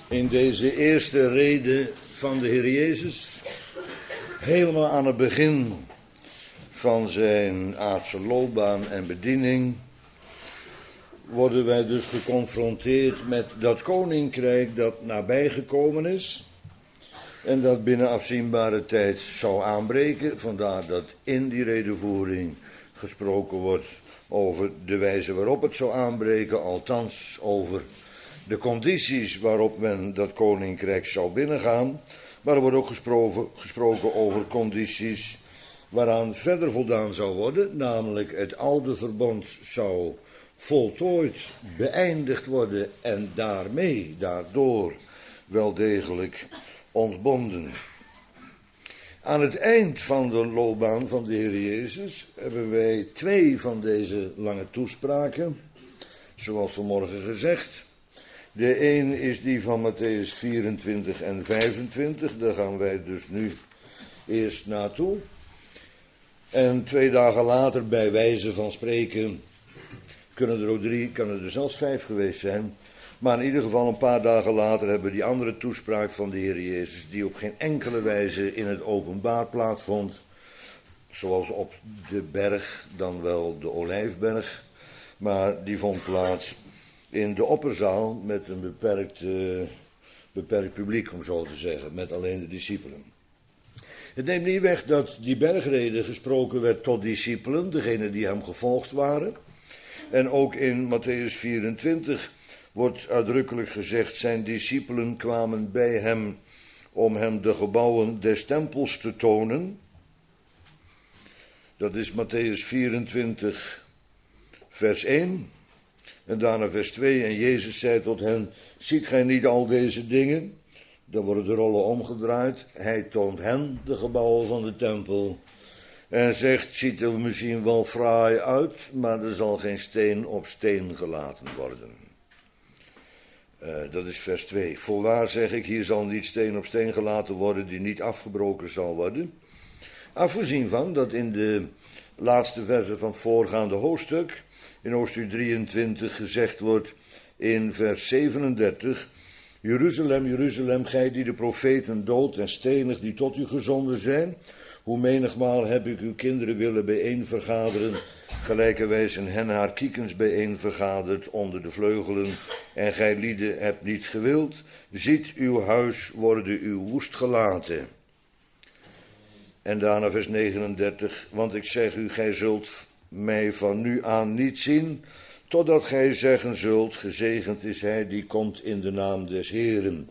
In deze eerste rede van de Heer Jezus, helemaal aan het begin van zijn aardse loopbaan en bediening, worden wij dus geconfronteerd met dat koninkrijk dat nabijgekomen is en dat binnen afzienbare tijd zou aanbreken. Vandaar dat in die redevoering gesproken wordt over de wijze waarop het zou aanbreken, althans over de condities waarop men dat koninkrijk zou binnengaan. Maar er wordt ook gesproken over condities waaraan verder voldaan zou worden, namelijk het oude verbond zou voltooid, beëindigd worden en daardoor wel degelijk ontbonden. Aan het eind van de loopbaan van de Heer Jezus hebben wij 2 van deze lange toespraken, zoals vanmorgen gezegd. De een is die van Matthäus 24 en 25, daar gaan wij dus nu eerst naartoe. En 2 dagen later, bij wijze van spreken, kunnen er ook 3, kunnen er zelfs 5 geweest zijn. Maar in ieder geval een paar dagen later hebben we die andere toespraak van de Heer Jezus, die op geen enkele wijze in het openbaar plaatsvond, zoals op de berg, dan wel de Olijfberg, maar die vond plaats in de opperzaal met een beperkt publiek, om zo te zeggen, met alleen de discipelen. Het neemt niet weg dat die bergrede gesproken werd tot discipelen, degenen die hem gevolgd waren. En ook in Matthäus 24 wordt uitdrukkelijk gezegd, zijn discipelen kwamen bij hem om hem de gebouwen des tempels te tonen. Dat is Matthäus 24, vers 1. En daarna vers 2, en Jezus zei tot hen, ziet gij niet al deze dingen? Dan worden de rollen omgedraaid. Hij toont hen de gebouwen van de tempel. En zegt, ziet er misschien wel fraai uit, maar er zal geen steen op steen gelaten worden. Dat is vers 2. Voorwaar zeg ik, hier zal niet steen op steen gelaten worden die niet afgebroken zal worden. Afgezien van dat in de laatste versen van het voorgaande hoofdstuk, in hoofdstuk 23 gezegd wordt in vers 37, Jeruzalem, Jeruzalem, gij die de profeten doodt en stenigt die tot u gezonden zijn, hoe menigmaal heb ik uw kinderen willen bijeenvergaderen, gelijkerwijs een hen haar kiekens bijeenvergaderd onder de vleugelen, en gij lieden hebt niet gewild, ziet uw huis worden uw woest gelaten. En daarna vers 39, want ik zeg u, gij zult mij van nu aan niet zien, totdat gij zeggen zult, gezegend is hij die komt in de naam des Heeren.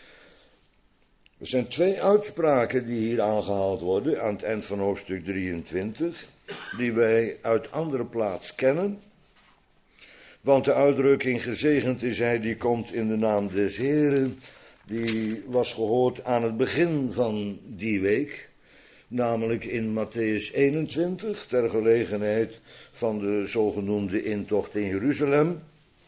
Er zijn 2 uitspraken die hier aangehaald worden aan het eind van hoofdstuk 23, die wij uit andere plaats kennen. Want de uitdrukking gezegend is hij die komt in de naam des Heeren, die was gehoord aan het begin van die week. Namelijk in Matthäus 21, ter gelegenheid van de zogenoemde intocht in Jeruzalem.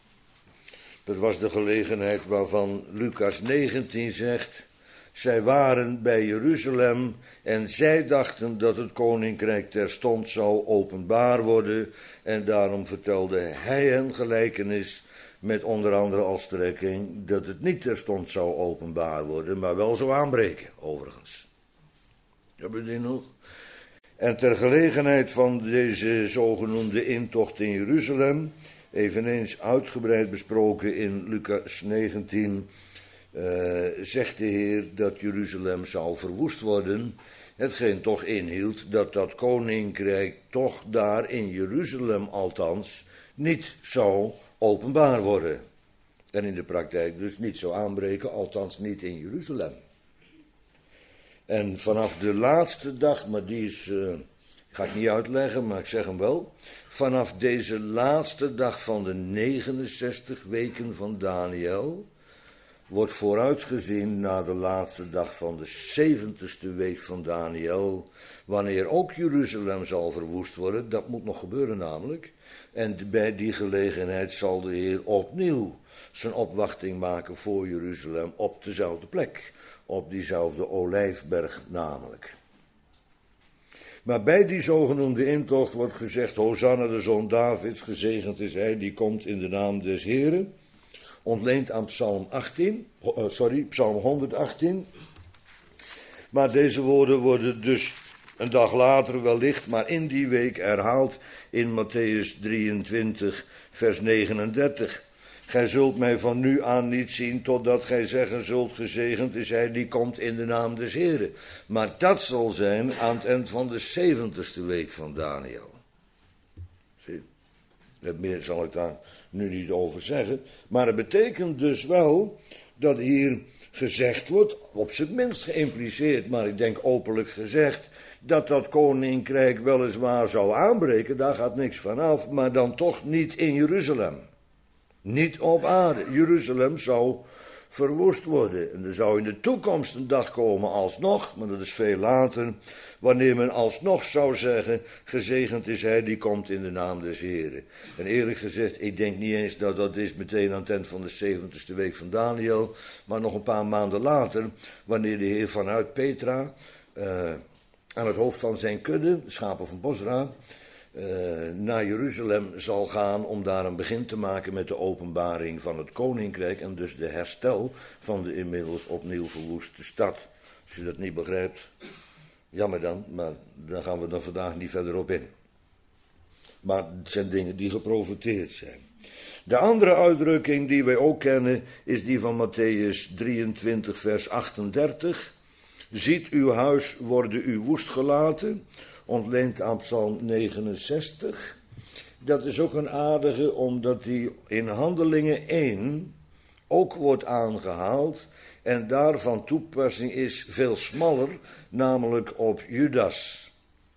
Dat was de gelegenheid waarvan Lucas 19 zegt, zij waren bij Jeruzalem en zij dachten dat het koninkrijk terstond zou openbaar worden. En daarom vertelde hij hen gelijkenis met onder andere als strekking dat het niet terstond zou openbaar worden, maar wel zou aanbreken, overigens. Hebben we die nog? En ter gelegenheid van deze zogenoemde intocht in Jeruzalem, eveneens uitgebreid besproken in Lucas 19, zegt de Heer dat Jeruzalem zal verwoest worden, hetgeen toch inhield dat dat koninkrijk toch daar in Jeruzalem althans niet zou openbaar worden. En in de praktijk dus niet zou aanbreken, althans niet in Jeruzalem. En vanaf de laatste dag, maar die is, ga ik niet uitleggen, maar ik zeg hem wel. Vanaf deze laatste dag van de 69 weken van Daniel wordt vooruitgezien naar de laatste dag van de 70ste week van Daniel, wanneer ook Jeruzalem zal verwoest worden. Dat moet nog gebeuren namelijk. En bij die gelegenheid zal de Heer opnieuw zijn opwachting maken voor Jeruzalem op dezelfde plek. Op diezelfde Olijfberg namelijk. Maar bij die zogenoemde intocht wordt gezegd, Hosanna de zoon Davids, gezegend is hij die komt in de naam des Heren. ontleend aan Psalm 118. Maar deze woorden worden dus een dag later wellicht, maar in die week herhaald in Matthäus 23, vers 39. Gij zult mij van nu aan niet zien, totdat gij zeggen zult, gezegend is hij die komt in de naam des Heren. Maar dat zal zijn aan het eind van de 70ste week van Daniel. Zie, meer zal ik daar nu niet over zeggen. Maar het betekent dus wel dat hier gezegd wordt, op zijn minst geïmpliceerd, maar ik denk openlijk gezegd, dat dat koninkrijk weliswaar zou aanbreken, daar gaat niks van af, maar dan toch niet in Jeruzalem. Niet op aarde. Jeruzalem zou verwoest worden. En er zou in de toekomst een dag komen alsnog, maar dat is veel later, wanneer men alsnog zou zeggen, gezegend is hij die komt in de naam des Heren. En eerlijk gezegd, ik denk niet eens dat dat is meteen aan het eind van de 70ste week van Daniel, maar nog een paar maanden later, wanneer de Heer vanuit Petra aan het hoofd van zijn kudde, de schapen van Bosra, naar Jeruzalem zal gaan om daar een begin te maken met de openbaring van het koninkrijk en dus de herstel van de inmiddels opnieuw verwoeste stad. Als je dat niet begrijpt, jammer dan, maar daar gaan we dan vandaag niet verder op in. Maar het zijn dingen die geprofeteerd zijn. De andere uitdrukking die wij ook kennen is die van Matthäus 23 vers 38. Ziet uw huis worden u woest gelaten, ontleend aan Psalm 69. Dat is ook een aardige, omdat die in Handelingen 1 ook wordt aangehaald en daarvan toepassing is veel smaller, namelijk op Judas.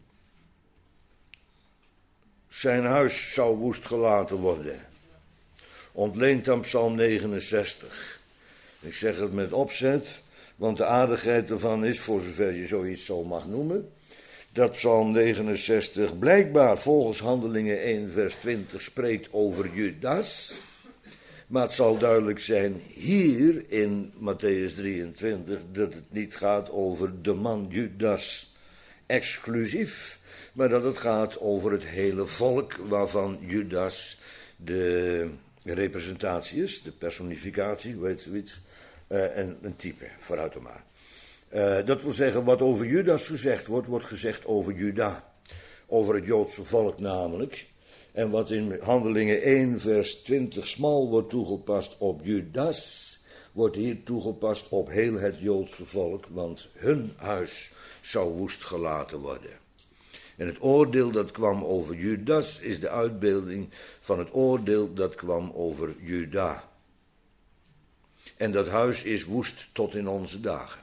Zijn huis zou woest gelaten worden. Ontleend aan Psalm 69. Ik zeg het met opzet, want de aardigheid ervan is, voor zover je zoiets zo mag noemen, dat Psalm 69 blijkbaar volgens Handelingen 1 vers 20 spreekt over Judas. Maar het zal duidelijk zijn hier in Matthäus 23 dat het niet gaat over de man Judas exclusief, maar dat het gaat over het hele volk waarvan Judas de representatie is, de personificatie, hoe heet zoiets, en een type, vooruit dan maar. Dat wil zeggen, wat over Judas gezegd wordt, wordt gezegd over Juda. Over het Joodse volk namelijk. En wat in Handelingen 1 vers 20 smal wordt toegepast op Judas, wordt hier toegepast op heel het Joodse volk, want hun huis zou woest gelaten worden. En het oordeel dat kwam over Judas is de uitbeelding van het oordeel dat kwam over Juda. En dat huis is woest tot in onze dagen.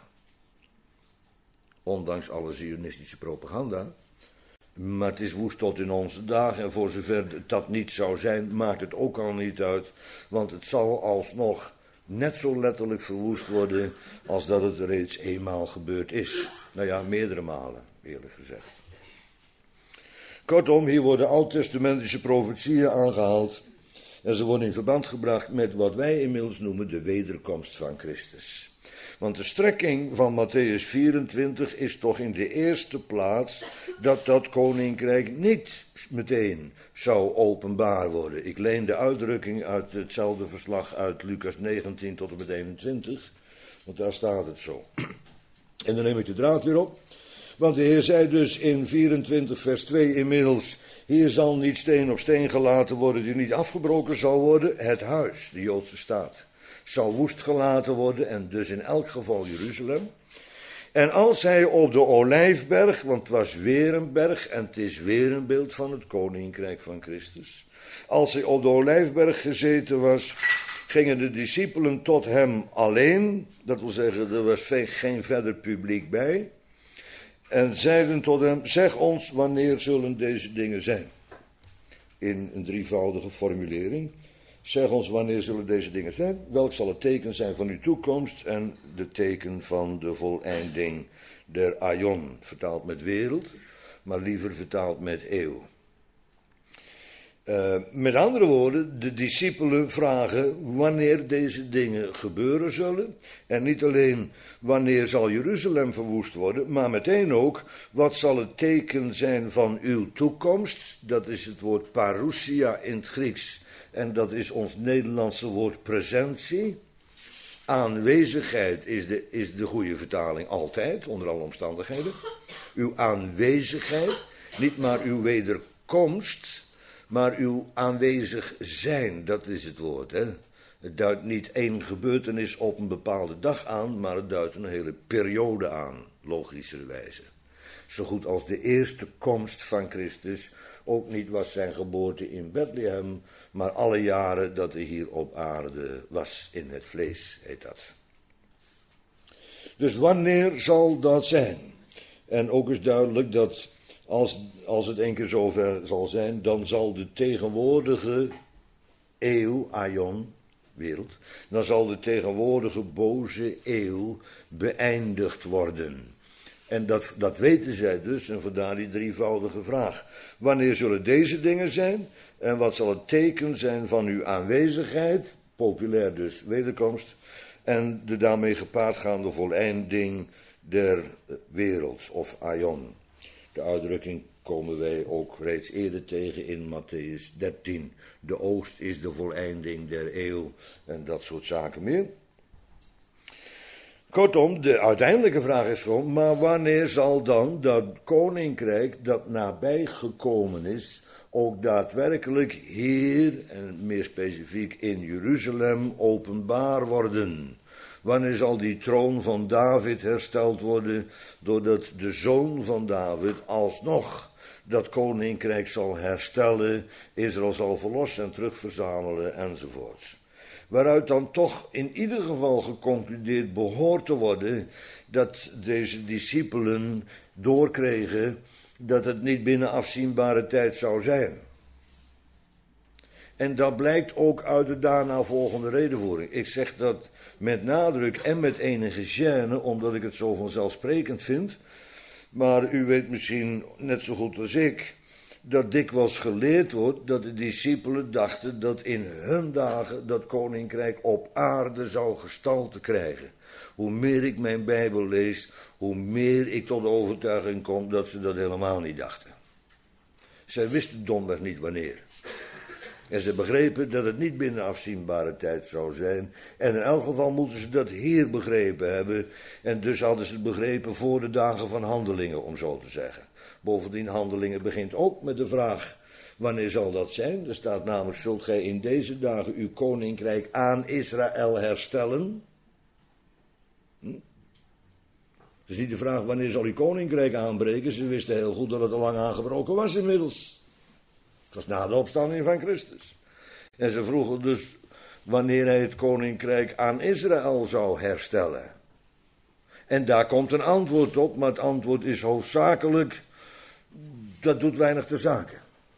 Ondanks alle zionistische propaganda. Maar het is woest tot in onze dagen. En voor zover dat niet zou zijn, maakt het ook al niet uit. Want het zal alsnog net zo letterlijk verwoest worden als dat het reeds eenmaal gebeurd is. Nou ja, meerdere malen, eerlijk gezegd. Kortom, hier worden oud-testamentische profetieën aangehaald. En ze worden in verband gebracht met wat wij inmiddels noemen de wederkomst van Christus. Want de strekking van Matthäus 24 is toch in de eerste plaats dat dat koninkrijk niet meteen zou openbaar worden. Ik leen de uitdrukking uit hetzelfde verslag uit Lucas 19 tot en met 21, want daar staat het zo. En dan neem ik de draad weer op. Want de Heer zei dus in 24 vers 2 inmiddels, hier zal niet steen op steen gelaten worden die niet afgebroken zal worden. Het huis, de Joodse staat, zal woest gelaten worden en dus in elk geval Jeruzalem. En als hij op de Olijfberg, want het was weer een berg en het is weer een beeld van het koninkrijk van Christus. Als hij op de Olijfberg gezeten was, gingen de discipelen tot hem alleen, dat wil zeggen er was geen verder publiek bij. En zeiden tot hem, zeg ons wanneer zullen deze dingen zijn. In een drievoudige formulering. Zeg ons wanneer zullen deze dingen zijn. Welk zal het teken zijn van uw toekomst en de teken van de voleinding der aion. Vertaald met wereld, maar liever vertaald met eeuw. Met andere woorden, de discipelen vragen wanneer deze dingen gebeuren zullen. En niet alleen wanneer zal Jeruzalem verwoest worden, maar meteen ook wat zal het teken zijn van uw toekomst. Dat is het woord parousia in het Grieks. en dat is ons Nederlandse woord presentie. Aanwezigheid is de goede vertaling altijd, onder alle omstandigheden. Uw aanwezigheid, niet maar uw wederkomst, maar uw aanwezig zijn, dat is het woord. Hè? Het duidt niet één gebeurtenis op een bepaalde dag aan, maar het duidt een hele periode aan, logischerwijze. Zo goed als de eerste komst van Christus ook niet was zijn geboorte in Bethlehem, maar alle jaren dat hij hier op aarde was, in het vlees heet dat. Dus wanneer zal dat zijn? En ook is duidelijk dat als het een keer zover zal zijn, dan zal de tegenwoordige eeuw, aion, wereld, dan zal de tegenwoordige boze eeuw beëindigd worden. En dat weten zij dus, en vandaar die drievoudige vraag. Wanneer zullen deze dingen zijn? En wat zal het teken zijn van uw aanwezigheid? Populair dus, wederkomst. En de daarmee gepaardgaande voleinding der wereld, of aion. De uitdrukking komen wij ook reeds eerder tegen in Mattheüs 13. De oost is de voleinding der eeuw en dat soort zaken meer. Kortom, de uiteindelijke vraag is gewoon, maar wanneer zal dan dat koninkrijk dat nabijgekomen is, ook daadwerkelijk hier, en meer specifiek in Jeruzalem, openbaar worden? Wanneer zal die troon van David hersteld worden, doordat de zoon van David alsnog dat koninkrijk zal herstellen, Israël zal verlossen en terugverzamelen enzovoorts. Waaruit dan toch in ieder geval geconcludeerd behoort te worden dat deze discipelen doorkregen dat het niet binnen afzienbare tijd zou zijn. En dat blijkt ook uit de daarna volgende redenvoering. Ik zeg dat met nadruk en met enige gêne, omdat ik het zo vanzelfsprekend vind. Maar u weet misschien net zo goed als ik dat dikwijls geleerd wordt dat de discipelen dachten dat in hun dagen dat koninkrijk op aarde zou gestalte krijgen. Hoe meer ik mijn Bijbel lees, hoe meer ik tot de overtuiging kom dat ze dat helemaal niet dachten. Zij wisten domweg niet wanneer. En ze begrepen dat het niet binnen afzienbare tijd zou zijn. En in elk geval moeten ze dat hier begrepen hebben. En dus hadden ze het begrepen voor de dagen van Handelingen, om zo te zeggen. Bovendien, Handelingen begint ook met de vraag, wanneer zal dat zijn? Er staat namelijk, zult gij in deze dagen uw koninkrijk aan Israël herstellen? Het is niet de vraag, wanneer zal uw koninkrijk aanbreken? Ze wisten heel goed dat het al lang aangebroken was inmiddels. Het was na de opstanding van Christus. En ze vroegen dus wanneer hij het koninkrijk aan Israël zou herstellen. En daar komt een antwoord op, maar het antwoord is hoofdzakelijk, dat doet weinig ter zake.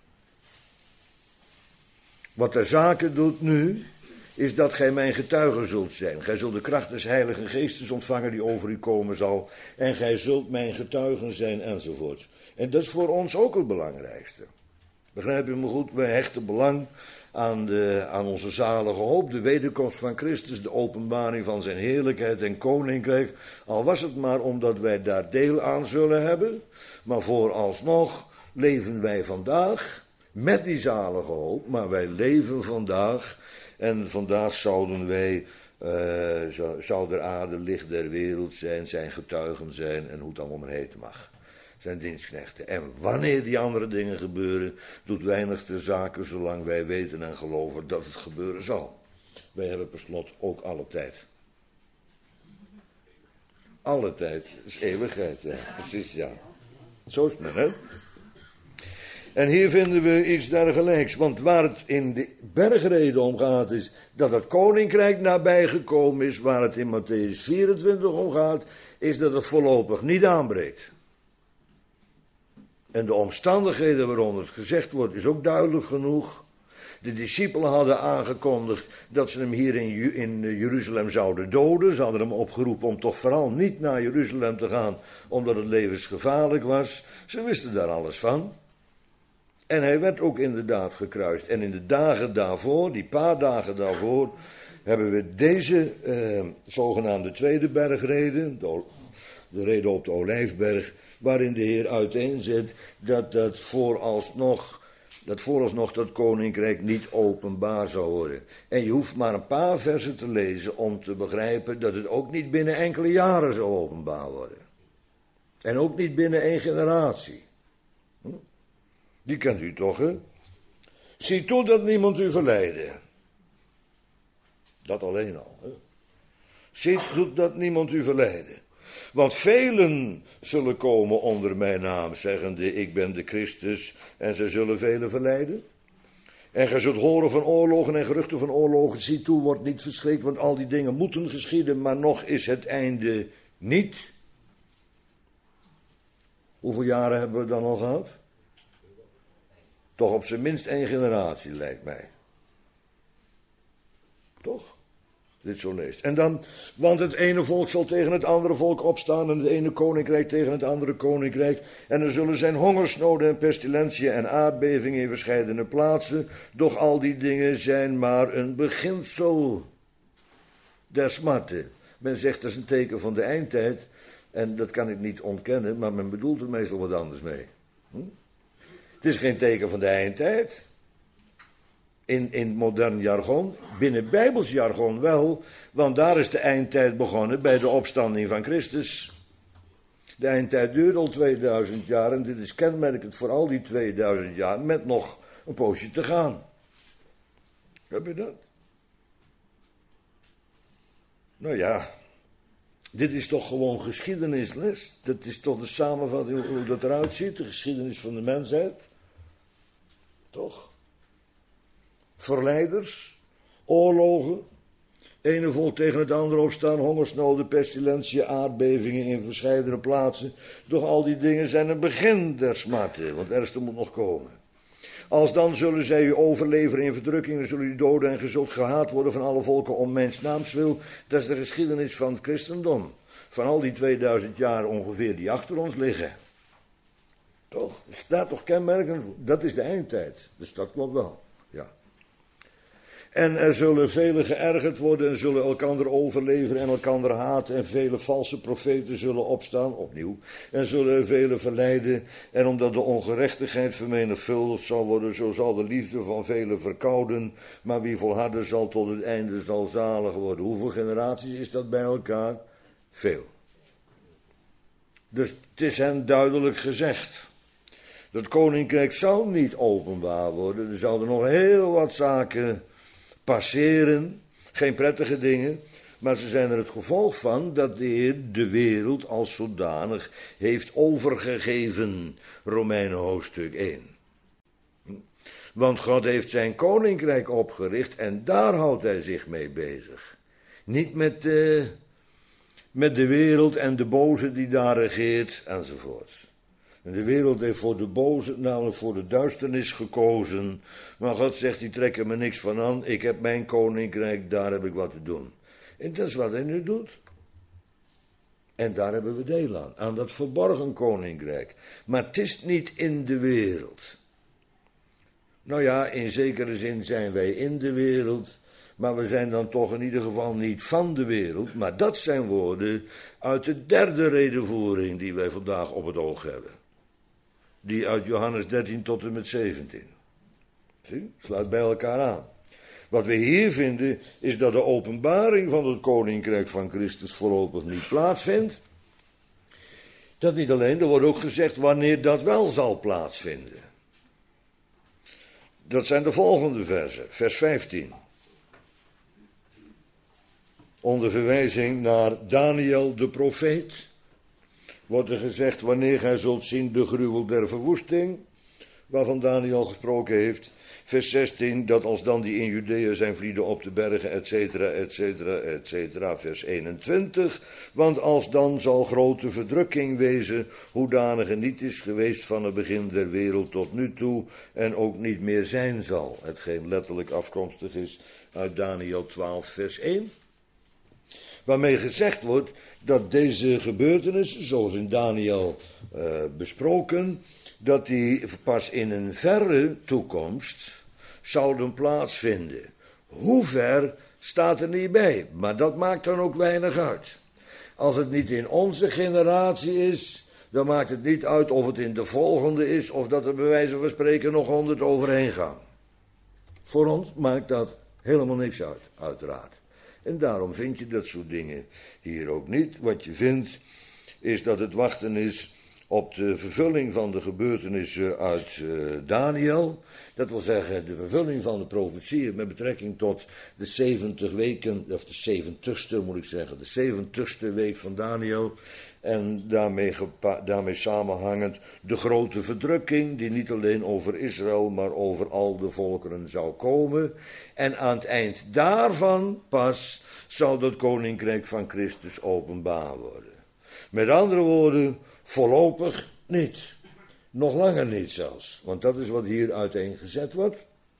Wat ter zake doet nu, is dat gij mijn getuige zult zijn. Gij zult de kracht des Heilige Geestes ontvangen die over u komen zal. En gij zult mijn getuigen zijn enzovoort. En dat is voor ons ook het belangrijkste. Begrijp je me goed? Wij hechten belang aan onze zalige hoop, de wederkomst van Christus, de openbaring van zijn heerlijkheid en koninkrijk. Al was het maar omdat wij daar deel aan zullen hebben. Maar vooralsnog leven wij vandaag met die zalige hoop, maar wij leven vandaag. En vandaag zouden wij, zou de aarde licht der wereld zijn getuigen zijn en hoe het allemaal maar heten mag. Zijn dienstknechten. En wanneer die andere dingen gebeuren, doet weinig ter zake, zolang wij weten en geloven dat het gebeuren zal. Wij hebben per slot ook alle tijd. Alle tijd is eeuwigheid, ja. Precies, ja. Zo is het, hè? En hier vinden we iets dergelijks, want waar het in de bergreden om gaat is dat het koninkrijk nabijgekomen is, waar het in Mattheüs 24 om gaat, is dat het voorlopig niet aanbreekt. En de omstandigheden waaronder het gezegd wordt, is ook duidelijk genoeg. De discipelen hadden aangekondigd dat ze hem hier in Jeruzalem zouden doden. Ze hadden hem opgeroepen om toch vooral niet naar Jeruzalem te gaan, omdat het levensgevaarlijk was. Ze wisten daar alles van. En hij werd ook inderdaad gekruist. En in de dagen daarvoor, die paar dagen daarvoor, hebben we deze zogenaamde tweede bergreden, de reden op de Olijfberg, waarin de Heer uiteenzet dat vooralsnog dat vooralsnog dat koninkrijk niet openbaar zou worden. En je hoeft maar een paar versen te lezen om te begrijpen dat het ook niet binnen enkele jaren zal openbaar worden. En ook niet binnen 1 generatie. Die kent u toch, hè? Zie toe dat niemand u verleidde. Dat alleen al, hè? Zie toe dat niemand u verleidde. Want velen zullen komen onder mijn naam, zeggende, ik ben de Christus, en zij zullen velen verleiden. En gij zult horen van oorlogen en geruchten van oorlogen. Zie toe, wordt niet verschrikt, want al die dingen moeten geschieden, maar nog is het einde niet. Hoeveel jaren hebben we dan al gehad? Toch op zijn minst 1 generatie, lijkt mij. Toch? Dit zo leest. En dan, want het ene volk zal tegen het andere volk opstaan en het ene koninkrijk tegen het andere koninkrijk. En er zullen zijn hongersnoden en pestilentiën en aardbevingen in verscheidene plaatsen. Doch al die dingen zijn maar een beginsel der smarten. Men zegt dat is een teken van de eindtijd. En dat kan ik niet ontkennen, maar men bedoelt er meestal wat anders mee. Het is geen teken van de eindtijd. In modern jargon, binnen Bijbels jargon wel, want daar is de eindtijd begonnen bij de opstanding van Christus. De eindtijd duurt al 2000 jaar en dit is kenmerkend voor al die 2000 jaar met nog een poosje te gaan. Heb je dat? Nou ja, dit is toch gewoon geschiedenisles. Dat is toch de samenvatting hoe dat eruit ziet, de geschiedenis van de mensheid. Toch? Verleiders, oorlogen, ene volk tegen het andere opstaan, hongersnoden, pestilentiën, aardbevingen in verscheidene plaatsen. Doch al die dingen zijn een begin der smarten, want het ergste moet nog komen. Als dan zullen zij u overleveren in verdrukkingen, zullen u doden en ge zult gehaat worden van alle volken om mijns naams wil. Dat is de geschiedenis van het christendom. Van al die 2000 jaar ongeveer die achter ons liggen. Toch? Het staat toch kenmerkend, dat is de eindtijd. Dus dat klopt wel, ja. En er zullen velen geërgerd worden en zullen elkander overleveren en elkander haten. En vele valse profeten zullen opstaan, opnieuw. En zullen er velen verleiden. En omdat de ongerechtigheid vermenigvuldigd zal worden, zo zal de liefde van velen verkouden. Maar wie volharden zal tot het einde zal zalig worden. Hoeveel generaties is dat bij elkaar? Veel. Dus het is hen duidelijk gezegd. Dat koninkrijk zal niet openbaar worden. Er zouden nog heel wat zaken passeren, geen prettige dingen, maar ze zijn er het gevolg van dat de Heer de wereld als zodanig heeft overgegeven, Romeinen hoofdstuk 1. Want God heeft zijn koninkrijk opgericht en daar houdt hij zich mee bezig. Niet met de wereld en de boze die daar regeert enzovoorts. En de wereld heeft voor de boze, namelijk voor de duisternis gekozen. Maar God zegt, die trekken me niks van aan. Ik heb mijn koninkrijk, daar heb ik wat te doen. En dat is wat hij nu doet. En daar hebben we deel aan dat verborgen koninkrijk. Maar het is niet in de wereld. Nou ja, in zekere zin zijn wij in de wereld. Maar we zijn dan toch in ieder geval niet van de wereld. Maar dat zijn woorden uit de derde redevoering die wij vandaag op het oog hebben. Die uit Johannes 13 tot en met 17. Zie, sluit bij elkaar aan. Wat we hier vinden is dat de openbaring van het koninkrijk van Christus voorlopig niet plaatsvindt. Dat niet alleen, er wordt ook gezegd wanneer dat wel zal plaatsvinden. Dat zijn de volgende versen, vers 15. Onder verwijzing naar Daniel de profeet wordt er gezegd, wanneer gij zult zien de gruwel der verwoesting, waarvan Daniel gesproken heeft. Vers 16, dat als dan die in Judea zijn vlieden op de bergen, et cetera. Vers 21, want als dan zal grote verdrukking wezen, hoedanige niet is geweest van het begin der wereld tot nu toe, en ook niet meer zijn zal. Hetgeen letterlijk afkomstig is uit Daniel 12, vers 1. Waarmee gezegd wordt dat deze gebeurtenissen, zoals in Daniel besproken, dat die pas in een verre toekomst zouden plaatsvinden. Hoe ver staat er niet bij, maar dat maakt dan ook weinig uit. Als het niet in onze generatie is, dan maakt het niet uit of het in de volgende is of dat er bij wijze van spreken nog 100 overheen gaan. Voor ons maakt dat helemaal niks uit, uiteraard. En daarom vind je dat soort dingen hier ook niet. Wat je vindt is dat het wachten is op de vervulling van de gebeurtenissen uit Daniel. Dat wil zeggen de vervulling van de profetieën met betrekking tot de 70 weken, of de 70ste moet ik zeggen, de 70ste week van Daniel. En daarmee samenhangend de grote verdrukking die niet alleen over Israël, maar over al de volkeren zou komen. En aan het eind daarvan pas zal dat koninkrijk van Christus openbaar worden. Met andere woorden, voorlopig niet. Nog langer niet zelfs. Want dat is wat hier uiteengezet wordt.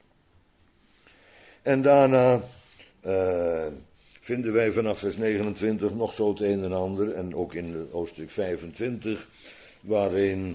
En daarna vinden wij vanaf vers 29 nog zo het een en ander. En ook in hoofdstuk 25. Waarin,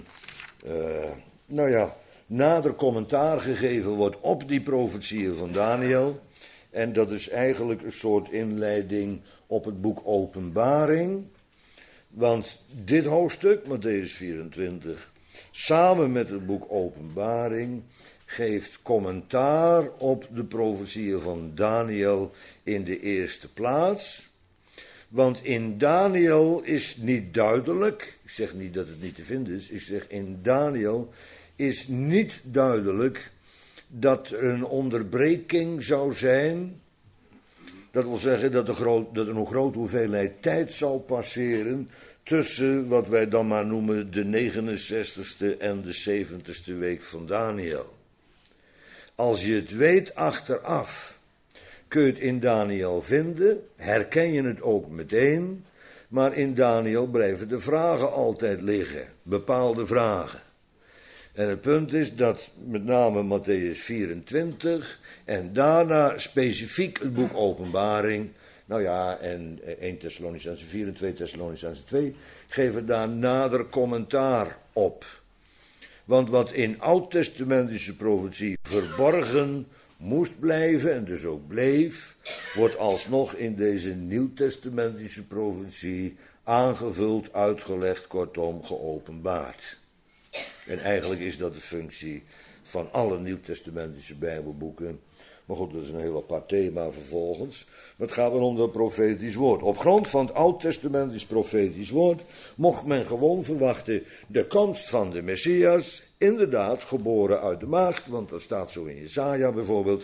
nader commentaar gegeven wordt op die profetieën van Daniel. En dat is eigenlijk een soort inleiding op het boek Openbaring. Want dit hoofdstuk, Mattheüs 24, samen met het boek Openbaring, geeft commentaar op de profetieën van Daniel in de eerste plaats. Want in Daniel is niet duidelijk, ik zeg niet dat het niet te vinden is, ik zeg in Daniel is niet duidelijk dat er een onderbreking zou zijn. Dat wil zeggen dat er een grote hoeveelheid tijd zal passeren tussen wat wij dan maar noemen de 69ste en de 70ste week van Daniel. Als je het weet achteraf, kun je het in Daniel vinden, herken je het ook meteen, maar in Daniel blijven de vragen altijd liggen, bepaalde vragen. En het punt is dat met name Mattheüs 24 en daarna specifiek het boek Openbaring, en 1 Thessalonicenzen 4 en 2 Thessalonicenzen 2, geven daar nader commentaar op. Want wat in oud-testamentische profetie verborgen moest blijven, en dus ook bleef, wordt alsnog in deze nieuw-testamentische profetie aangevuld, uitgelegd, kortom geopenbaard. En eigenlijk is dat de functie van alle nieuw-testamentische bijbelboeken. Maar goed, dat is een heel apart thema vervolgens. Maar het gaat wel om dat profetisch woord. Op grond van het oud-testamentisch profetisch woord mocht men gewoon verwachten de komst van de Messias, inderdaad geboren uit de maagd, want dat staat zo in Jesaja bijvoorbeeld,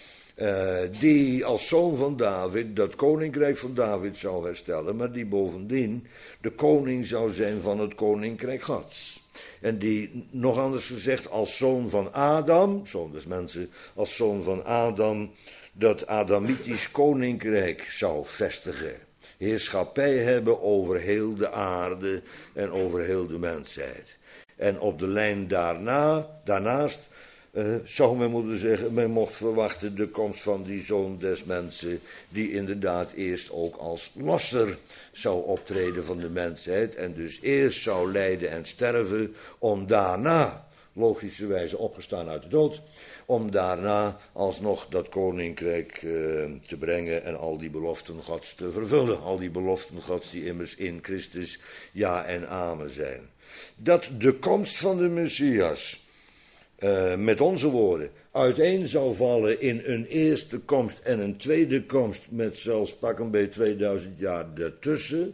die als zoon van David dat koninkrijk van David zou herstellen, maar die bovendien de koning zou zijn van het koninkrijk Gods. En die, nog anders gezegd, als zoon van Adam, zoon des mensen, als zoon van Adam, dat Adamitisch koninkrijk zou vestigen. Heerschappij hebben over heel de aarde en over heel de mensheid. En op de lijn daarnaast zou men moeten zeggen, men mocht verwachten de komst van die zoon des mensen, die inderdaad eerst ook als losser zou optreden van de mensheid, en dus eerst zou lijden en sterven, om daarna, logischerwijze opgestaan uit de dood, om daarna alsnog dat koninkrijk te brengen en al die beloften Gods te vervullen. Al die beloften Gods die immers in Christus ja en amen zijn. Dat de komst van de Messias, met onze woorden, uiteen zou vallen in een eerste komst en een tweede komst met zelfs pak een beetje 2000 jaar daartussen,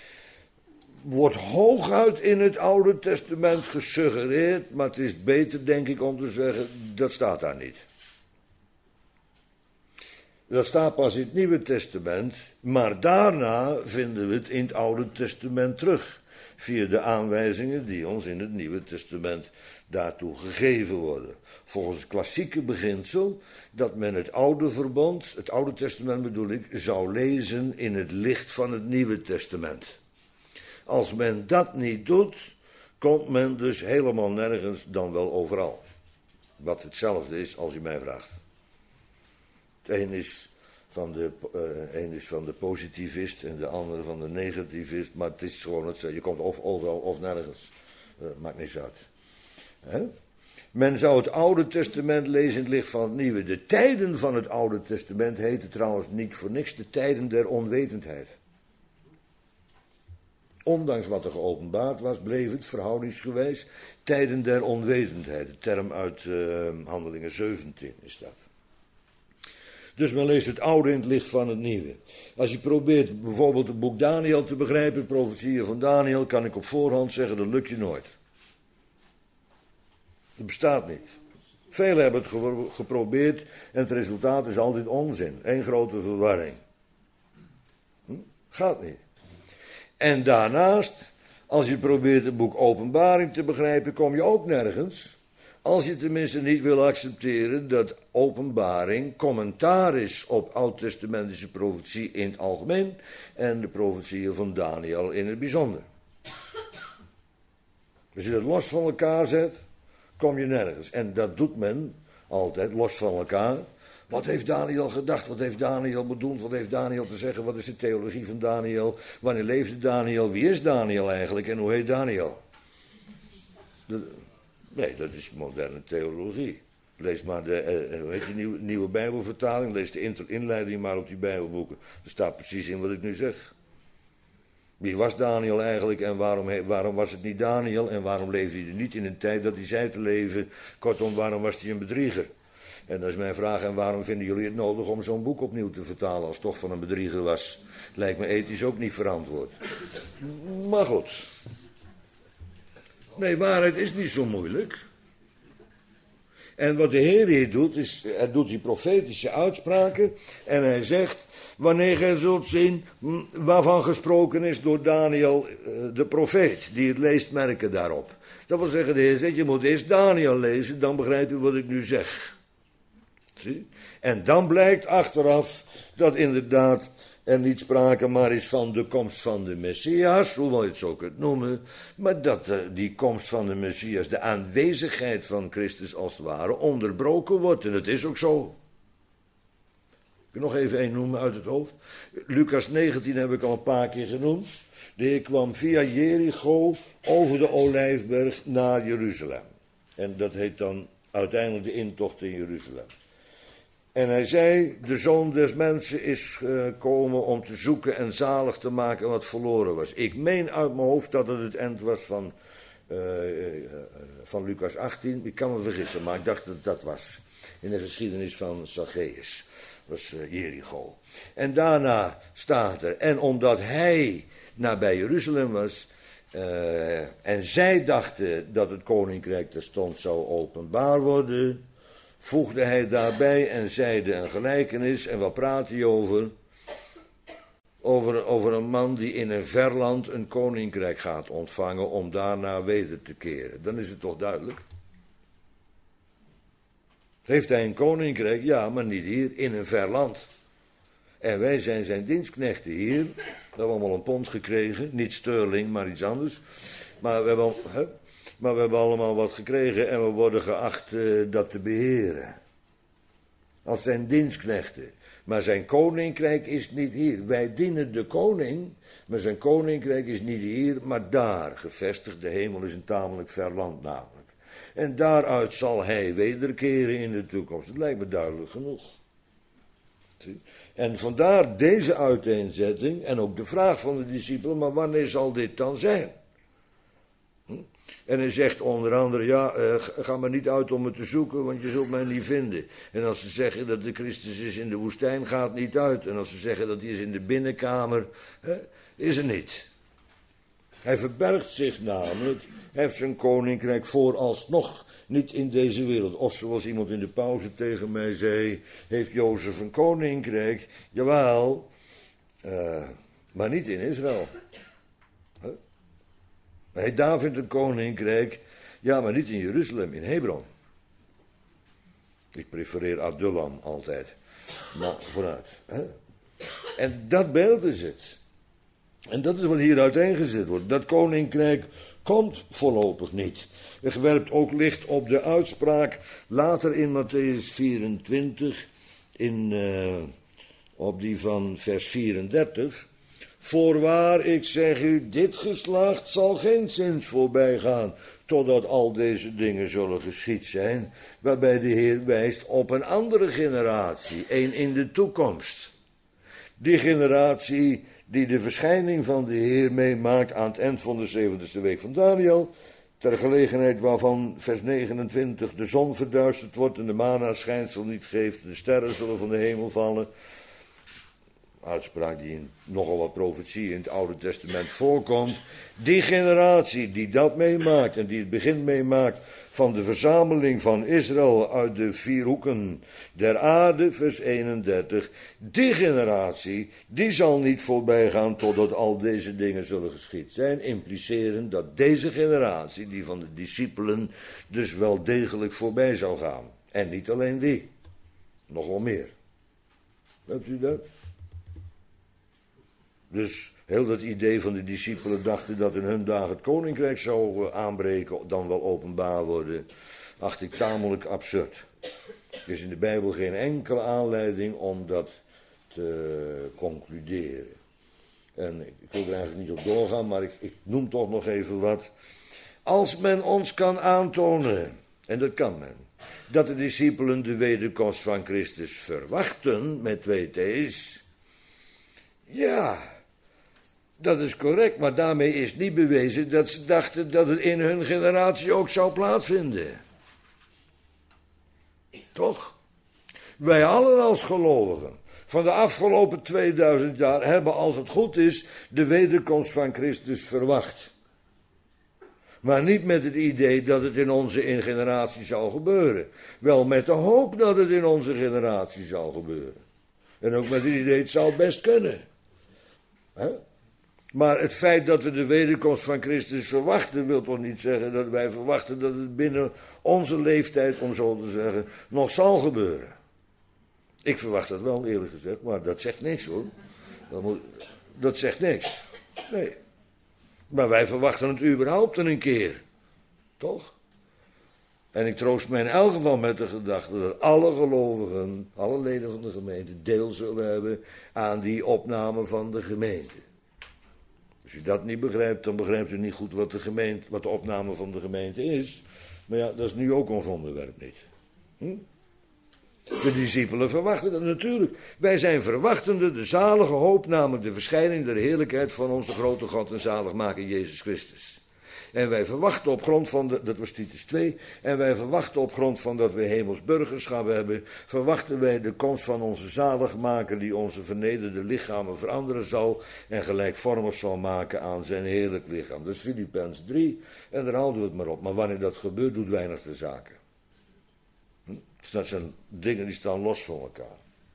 wordt hooguit in het Oude Testament gesuggereerd, maar het is beter denk ik om te zeggen, dat staat daar niet. Dat staat pas in het Nieuwe Testament, maar daarna vinden we het in het Oude Testament terug, via de aanwijzingen die ons in het Nieuwe Testament daartoe gegeven worden. Volgens het klassieke beginsel dat men het oude verbond, het Oude Testament bedoel ik, zou lezen in het licht van het Nieuwe Testament. Als men dat niet doet, komt men dus helemaal nergens dan wel overal. Wat hetzelfde is als u mij vraagt. Het een is van de positivist en de andere van de negativist, maar het is gewoon hetzelfde. Je komt of overal of nergens. Maakt niks uit. He? Men zou het Oude Testament lezen in het licht van het Nieuwe. De tijden van het Oude Testament heten trouwens niet voor niks de tijden der onwetendheid. Ondanks wat er geopenbaard was, bleef het verhoudingsgewijs tijden der onwetendheid. De term uit Handelingen 17 is dat. Dus men leest het oude in het licht van het nieuwe. Als je probeert bijvoorbeeld het boek Daniel te begrijpen, profetieën van Daniel, kan ik op voorhand zeggen, dat lukt je nooit. Dat bestaat niet. Velen hebben het geprobeerd en het resultaat is altijd onzin. Eén grote verwarring. Gaat niet. En daarnaast, als je probeert het boek Openbaring te begrijpen, kom je ook nergens. Als je tenminste niet wil accepteren dat Openbaring commentaar is op oud-testamentische profetie in het algemeen en de profetieën van Daniel in het bijzonder. Als je dat los van elkaar zet, kom je nergens. En dat doet men altijd los van elkaar. Wat heeft Daniel gedacht? Wat heeft Daniel bedoeld? Wat heeft Daniel te zeggen? Wat is de theologie van Daniel? Wanneer leefde Daniel? Wie is Daniel eigenlijk? En hoe heet Daniel? Nee, dat is moderne theologie. Lees maar de nieuwe Bijbelvertaling. Lees de inleiding maar op die Bijbelboeken. Er staat precies in wat ik nu zeg. Wie was Daniel eigenlijk en waarom was het niet Daniel? En waarom leefde hij er niet in een tijd dat hij zei te leven? Kortom, waarom was hij een bedrieger? En dat is mijn vraag, en waarom vinden jullie het nodig om zo'n boek opnieuw te vertalen als het toch van een bedrieger was? Lijkt me ethisch ook niet verantwoord. Maar goed. Nee, waarheid is niet zo moeilijk. En wat de Heer hier doet, is, hij doet die profetische uitspraken en hij zegt, wanneer gij zult zien waarvan gesproken is door Daniel de profeet, die het leest, merken daarop. Dat wil zeggen, de Heer zegt, je moet eerst Daniel lezen, dan begrijpt u wat ik nu zeg. Zie? En dan blijkt achteraf dat inderdaad er niet sprake maar is van de komst van de Messias, hoewel je het zo kunt noemen, maar dat die komst van de Messias, de aanwezigheid van Christus als het ware, onderbroken wordt. En dat is ook zo. Ik kan nog even één noemen uit het hoofd. Lucas 19 heb ik al een paar keer genoemd. De Heer kwam via Jericho over de Olijfberg naar Jeruzalem. En dat heet dan uiteindelijk de intocht in Jeruzalem. En hij zei, de Zoon des Mensen is gekomen om te zoeken en zalig te maken wat verloren was. Ik meen uit mijn hoofd dat het eind was van Lucas 18. Ik kan me vergissen, maar ik dacht dat het dat was. In de geschiedenis van Zacchaeus. Dat was Jericho. En daarna staat er, en omdat hij nabij Jeruzalem was, en zij dachten dat het koninkrijk terstond zou openbaar worden, voegde hij daarbij en zeide een gelijkenis. En wat praat hij over? Over een man die in een ver land een koninkrijk gaat ontvangen om daarna weder te keren. Dan is het toch duidelijk? Heeft hij een koninkrijk? Ja, maar niet hier, in een ver land. En wij zijn zijn dienstknechten hier. We hebben allemaal een pond gekregen. Niet sterling, maar iets anders. Maar we hebben allemaal wat gekregen en we worden geacht dat te beheren. Als zijn dienstknechten. Maar zijn koninkrijk is niet hier. Wij dienen de koning, maar zijn koninkrijk is niet hier, maar daar gevestigd. De hemel is een tamelijk ver land namelijk. En daaruit zal hij wederkeren in de toekomst. Dat lijkt me duidelijk genoeg. Zie? En vandaar deze uiteenzetting en ook de vraag van de discipelen, maar wanneer zal dit dan zijn? En hij zegt onder andere, ga maar niet uit om me te zoeken, want je zult mij niet vinden. En als ze zeggen dat de Christus is in de woestijn, gaat niet uit. En als ze zeggen dat hij is in de binnenkamer, is er niet. Hij verbergt zich namelijk, hij heeft zijn koninkrijk vooralsnog niet in deze wereld. Of zoals iemand in de pauze tegen mij zei, heeft Jozef een koninkrijk? Jawel, maar niet in Israël. Heeft David een koninkrijk? Ja, maar niet in Jeruzalem, in Hebron. Ik prefereer Adullam altijd. Maar vooruit. Hè? En dat beeld is het. En dat is wat hier uiteengezet wordt. Dat koninkrijk komt voorlopig niet. Er werpt ook licht op de uitspraak later in Mattheüs 24, op die van vers 34. Voorwaar, ik zeg u, dit geslacht zal geen zins voorbij gaan, totdat al deze dingen zullen geschied zijn, waarbij de Heer wijst op een andere generatie, een in de toekomst. Die generatie die de verschijning van de Heer meemaakt aan het eind van de 70ste week van Daniel, ter gelegenheid waarvan vers 29 de zon verduisterd wordt en de maan schijnsel niet geeft, de sterren zullen van de hemel vallen. Uitspraak die in nogal wat profetie in het Oude Testament voorkomt. Die generatie die dat meemaakt en die het begin meemaakt van de verzameling van Israël uit de vier hoeken der aarde, vers 31. Die generatie, die zal niet voorbij gaan totdat al deze dingen zullen geschied zijn. Impliceren dat deze generatie, die van de discipelen, dus wel degelijk voorbij zou gaan. En niet alleen die, nog wel meer. Hebt u dat? Dus heel dat idee van de discipelen dachten dat in hun dagen het koninkrijk zou aanbreken, dan wel openbaar worden, acht ik tamelijk absurd. Er is in de Bijbel geen enkele aanleiding om dat te concluderen. En ik wil er eigenlijk niet op doorgaan, maar ik noem toch nog even wat. Als men ons kan aantonen, en dat kan men, dat de discipelen de wederkomst van Christus verwachten, met 2 T's, ja, dat is correct, maar daarmee is niet bewezen dat ze dachten dat het in hun generatie ook zou plaatsvinden. Toch? Wij allen als gelovigen van de afgelopen 2000 jaar hebben, als het goed is, de wederkomst van Christus verwacht. Maar niet met het idee dat het in onze generatie zou gebeuren. Wel met de hoop dat het in onze generatie zou gebeuren. En ook met het idee, het zou best kunnen. Maar het feit dat we de wederkomst van Christus verwachten, wil toch niet zeggen dat wij verwachten dat het binnen onze leeftijd, om zo te zeggen, nog zal gebeuren. Ik verwacht dat wel, eerlijk gezegd, maar dat zegt niks hoor. Dat zegt niks. Nee. Maar wij verwachten het überhaupt een keer. Toch? En ik troost mij in elk geval met de gedachte dat alle gelovigen, alle leden van de gemeente, deel zullen hebben aan die opname van de gemeente. Als u dat niet begrijpt, dan begrijpt u niet goed wat de opname van de gemeente is. Maar ja, dat is nu ook ons onderwerp niet. De discipelen verwachten dat natuurlijk. Wij zijn verwachtende, de zalige hoop, namelijk de verschijning der heerlijkheid van onze grote God en zaligmaker Jezus Christus. En wij verwachten op grond van, dat was Titus 2, en wij verwachten op grond van dat we hemels burgerschap hebben, verwachten wij de komst van onze zaligmaker die onze vernederde lichamen veranderen zal en gelijkvormig zal maken aan zijn heerlijk lichaam. Dat is Filippenzen 3 en daar houden we het maar op. Maar wanneer dat gebeurt, doet weinig de zaken. Dat zijn dingen die staan los van elkaar.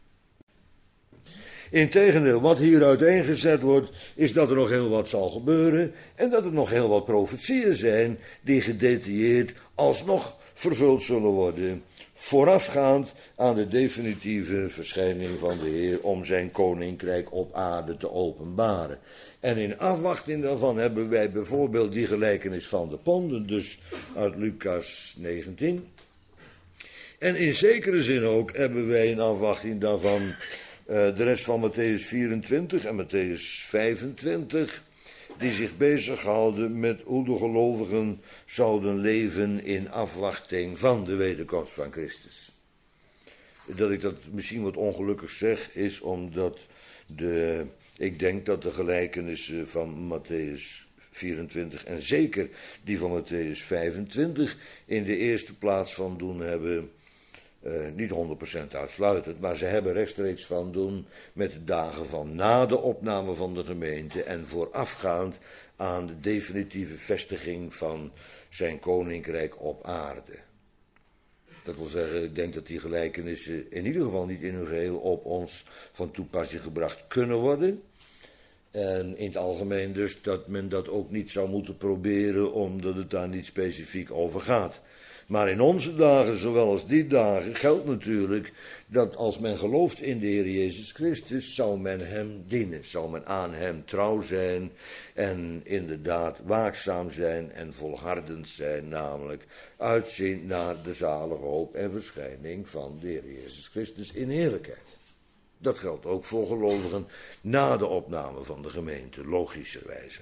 Integendeel, wat hier uiteengezet wordt, is dat er nog heel wat zal gebeuren en dat er nog heel wat profetieën zijn die gedetailleerd alsnog vervuld zullen worden, voorafgaand aan de definitieve verschijning van de Heer om zijn koninkrijk op aarde te openbaren. En in afwachting daarvan hebben wij bijvoorbeeld die gelijkenis van de ponden, dus uit Lucas 19. En in zekere zin ook hebben wij in afwachting daarvan de rest van Matthäus 24 en Matthäus 25, die zich bezighouden met hoe de gelovigen zouden leven in afwachting van de wederkomst van Christus. Dat ik dat misschien wat ongelukkig zeg, is omdat ik denk dat de gelijkenissen van Matthäus 24 en zeker die van Matthäus 25 in de eerste plaats van doen hebben. Niet 100% uitsluitend, maar ze hebben rechtstreeks van doen met de dagen van na de opname van de gemeente en voorafgaand aan de definitieve vestiging van zijn koninkrijk op aarde. Dat wil zeggen, ik denk dat die gelijkenissen in ieder geval niet in hun geheel op ons van toepassing gebracht kunnen worden. En in het algemeen dus dat men dat ook niet zou moeten proberen, omdat het daar niet specifiek over gaat. Maar in onze dagen, zowel als die dagen, geldt natuurlijk dat als men gelooft in de Heer Jezus Christus, zal men hem dienen, zal men aan hem trouw zijn en inderdaad waakzaam zijn en volhardend zijn, namelijk uitzien naar de zalige hoop en verschijning van de Heer Jezus Christus in heerlijkheid. Dat geldt ook voor gelovigen na de opname van de gemeente, logischerwijze.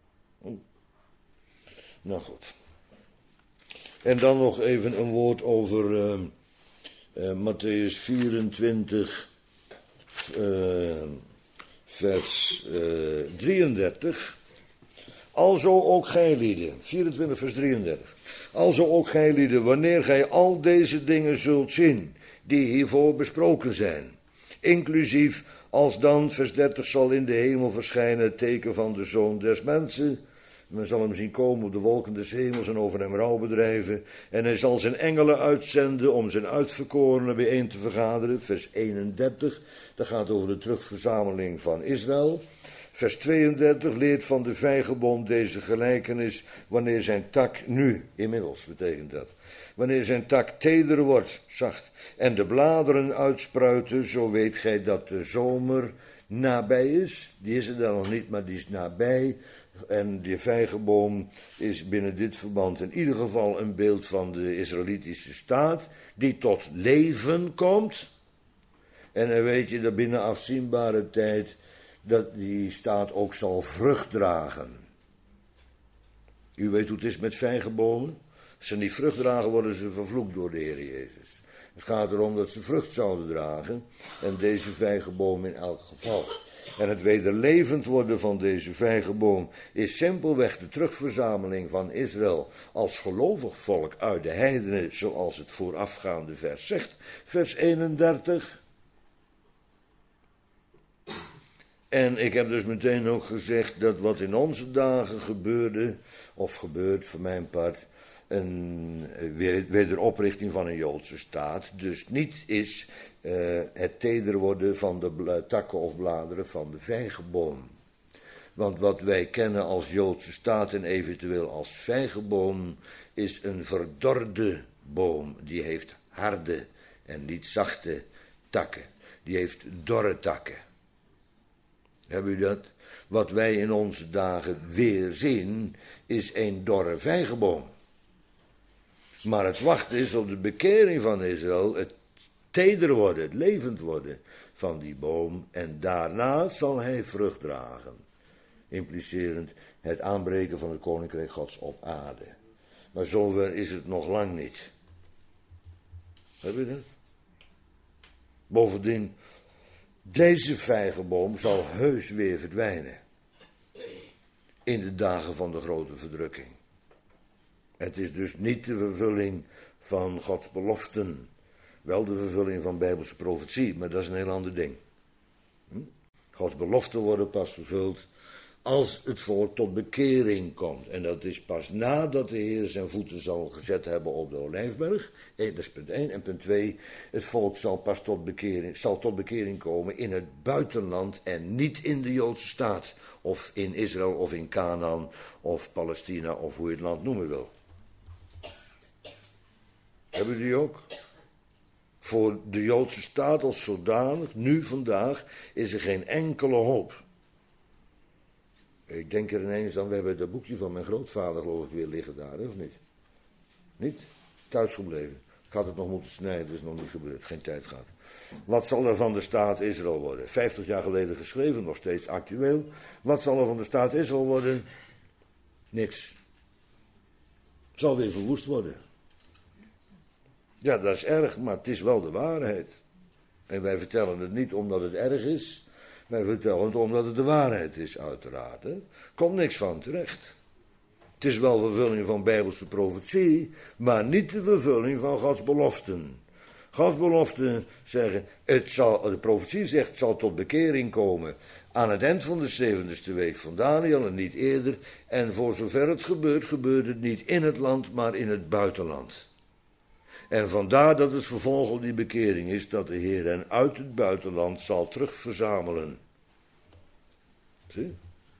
Nou goed. En dan nog even een woord over Matthäus 24, vers 33. Alzo ook gijlieden, 24 vers 33. Alzo ook gijlieden, wanneer gij al deze dingen zult zien, die hiervoor besproken zijn. Inclusief, als dan, vers 30, zal in de hemel verschijnen het teken van de Zoon des Mensen. Men zal hem zien komen op de wolken des hemels en over hem rouw bedrijven. En hij zal zijn engelen uitzenden om zijn uitverkorenen bijeen te vergaderen. Vers 31, dat gaat over de terugverzameling van Israël. Vers 32 leert van de vijgenboom deze gelijkenis wanneer zijn tak nu, inmiddels betekent dat. Wanneer zijn tak teder wordt, zacht, en de bladeren uitspruiten, zo weet gij dat de zomer nabij is. Die is er dan nog niet, maar die is nabij. En die vijgenboom is binnen dit verband in ieder geval een beeld van de Israëlitische staat, die tot leven komt. En dan weet je dat binnen afzienbare tijd dat die staat ook zal vrucht dragen. U weet hoe het is met vijgenbomen. Als ze niet vrucht dragen, worden ze vervloekt door de Heer Jezus. Het gaat erom dat ze vrucht zouden dragen. En deze vijgenboom in elk geval. En het wederlevend worden van deze vijgenboom is simpelweg de terugverzameling van Israël als gelovig volk uit de heidenen, zoals het voorafgaande vers zegt. Vers 31. En ik heb dus meteen ook gezegd dat wat in onze dagen gebeurde, of gebeurt voor mijn part, een wederoprichting van een Joodse staat, dus niet is het teder worden van de takken of bladeren van de vijgenboom. Want wat wij kennen als Joodse staat en eventueel als vijgenboom is een verdorde boom. Die heeft harde en niet zachte takken. Die heeft dorre takken. Hebben u dat? Wat wij in onze dagen weer zien, is een dorre vijgenboom. Maar het wachten is op de bekering van Israël, het teder worden, het levend worden van die boom. En daarna zal hij vrucht dragen. Implicerend het aanbreken van het koninkrijk Gods op aarde. Maar zover is het nog lang niet. Heb je dat? Bovendien, deze vijgenboom zal heus weer verdwijnen. In de dagen van de grote verdrukking. Het is dus niet de vervulling van Gods beloften. Wel de vervulling van Bijbelse profetie, maar dat is een heel ander ding. Gods beloften worden pas vervuld als het volk tot bekering komt. En dat is pas nadat de Heer zijn voeten zal gezet hebben op de Olijfberg. Dat is punt 1. En punt 2, het volk zal pas tot bekering komen in het buitenland en niet in de Joodse staat. Of in Israël of in Canaan of Palestina of hoe je het land noemen wil. Hebben jullie ook? Voor de Joodse staat als zodanig, nu vandaag, is er geen enkele hoop. Ik denk er ineens aan, we hebben dat boekje van mijn grootvader geloof ik weer liggen daar, of niet? Niet? Thuis gebleven. Ik had het nog moeten snijden, dat is nog niet gebeurd, geen tijd gehad. Wat zal er van de staat Israël worden? 50 jaar geleden geschreven, nog steeds actueel. Wat zal er van de staat Israël worden? Niks. Het zal weer verwoest worden. Ja, dat is erg, maar het is wel de waarheid. En wij vertellen het niet omdat het erg is. Wij vertellen het omdat het de waarheid is, uiteraard. Hè. Komt niks van terecht. Het is wel vervulling van Bijbelse profetie, maar niet de vervulling van Gods beloften. Gods beloften zeggen, de profetie zegt, het zal tot bekering komen aan het eind van de 70ste week van Daniel en niet eerder. En voor zover het gebeurt, gebeurt het niet in het land, maar in het buitenland. En vandaar dat het vervolg op die bekering is dat de Heer hen uit het buitenland zal terugverzamelen. Zie?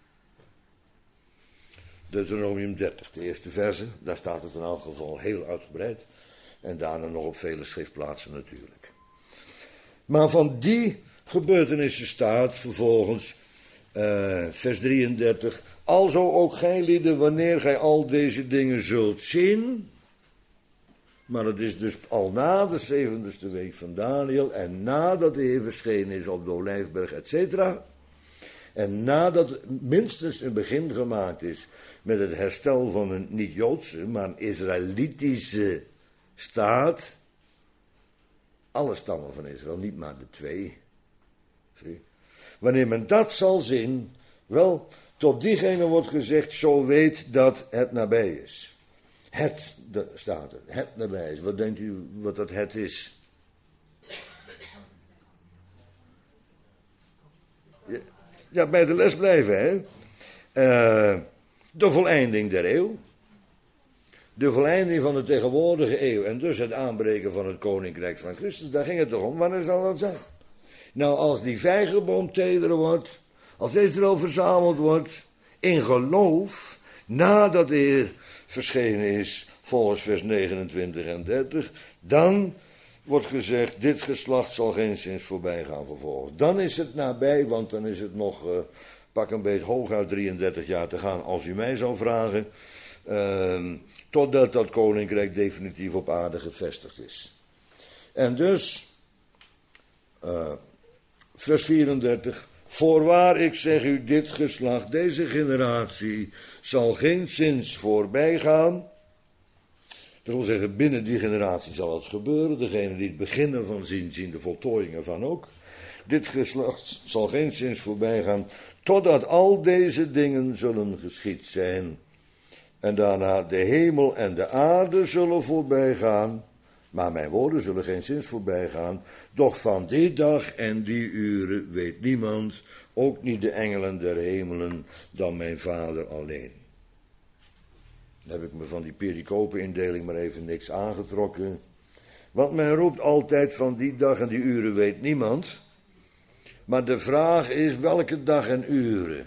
Deuteronomium 30, de eerste verse, daar staat het in elk geval heel uitgebreid. En daarna nog op vele schriftplaatsen natuurlijk. Maar van die gebeurtenissen staat vervolgens vers 33. Alzo ook gij lieden, wanneer gij al deze dingen zult zien. Maar het is dus al na de 70ste week van Daniel en nadat de Heer verschenen is op de Olijfberg, etc. En nadat minstens een begin gemaakt is met het herstel van een niet-Joodse, maar een Israëlitische staat. Alle stammen van Israël, niet maar de 2. Zie? Wanneer men dat zal zien, wel, tot diegene wordt gezegd, zo weet dat het nabij is. Staat er, het nabij is. Wat denkt u wat dat het is? Ja, bij de les blijven, hè. De voleinding der eeuw. De voleinding van de tegenwoordige eeuw. En dus het aanbreken van het koninkrijk van Christus. Daar ging het toch om. Wanneer zal dat zijn? Nou, als die vijgenboom teder wordt. Als Israël verzameld wordt. In geloof. Nadat de Heer verschenen is. Volgens vers 29 en 30. Dan wordt gezegd. Dit geslacht zal geenszins voorbij gaan vervolgens. Dan is het nabij. Want dan is het nog. Pak een beetje hooguit 33 jaar te gaan. Als u mij zou vragen. Totdat dat koninkrijk definitief op aarde gevestigd is. En dus, vers 34. Voorwaar ik zeg u, dit geslacht, deze generatie, zal geenszins voorbij gaan. Dat wil zeggen, binnen die generatie zal het gebeuren. Degene die het beginnen van zien de voltooiing ervan ook. Dit geslacht zal geenszins voorbij gaan, totdat al deze dingen zullen geschied zijn. En daarna de hemel en de aarde zullen voorbij gaan. Maar mijn woorden zullen geenszins voorbij gaan. Doch van die dag en die uren weet niemand, ook niet de engelen der hemelen, dan mijn Vader alleen. Dan heb ik me van die pericopenindeling maar even niks aangetrokken. Want men roept altijd van die dag en die uren weet niemand. Maar de vraag is welke dag en uren.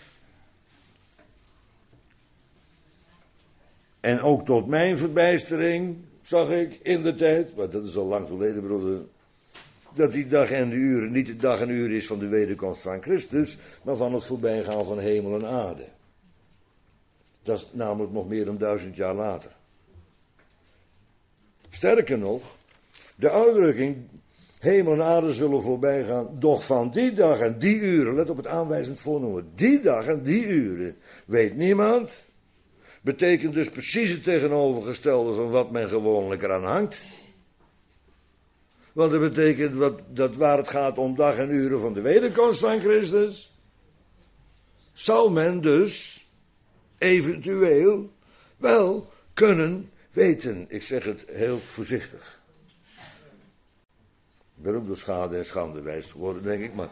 En ook tot mijn verbijstering zag ik in de tijd, maar dat is al lang geleden broeder, dat die dag en de uren niet de dag en uur is van de wederkomst van Christus, maar van het voorbijgaan van hemel en aarde. Dat is namelijk nog meer dan 1000 jaar later. Sterker nog, de uitdrukking hemel en aarde zullen voorbij gaan, doch van die dag en die uren, let op het aanwijzend voornoemen, die dag en die uren weet niemand. Betekent dus precies het tegenovergestelde van wat men gewoonlijk eraan hangt. Want dat betekent dat waar het gaat om dag en uren van de wederkomst van Christus, zou men dus eventueel wel kunnen weten. Ik zeg het heel voorzichtig. Ik ben ook door schade en schande wijs geworden, denk ik,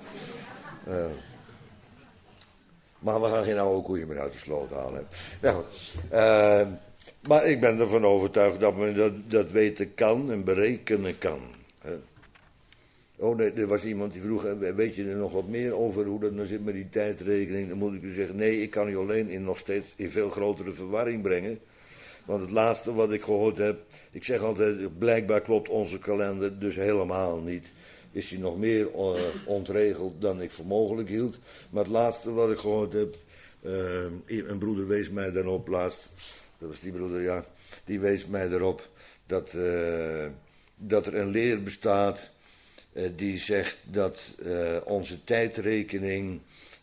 maar we gaan geen oude koeien meer uit de sloot halen. Ja, goed. Maar ik ben ervan overtuigd dat men dat weten kan en berekenen kan. Oh nee, er was iemand die vroeg, weet je er nog wat meer over hoe dat nou zit met die tijdrekening? Dan moet ik u zeggen, nee, ik kan u alleen nog steeds in veel grotere verwarring brengen. Want het laatste wat ik gehoord heb, ik zeg altijd, blijkbaar klopt onze kalender dus helemaal niet. Is hij nog meer ontregeld dan ik voor mogelijk hield. Maar het laatste wat ik gehoord heb, een broeder wees mij daarop laatst, dat was die broeder, ja, die wees mij erop dat er een leer bestaat die zegt dat onze tijdrekening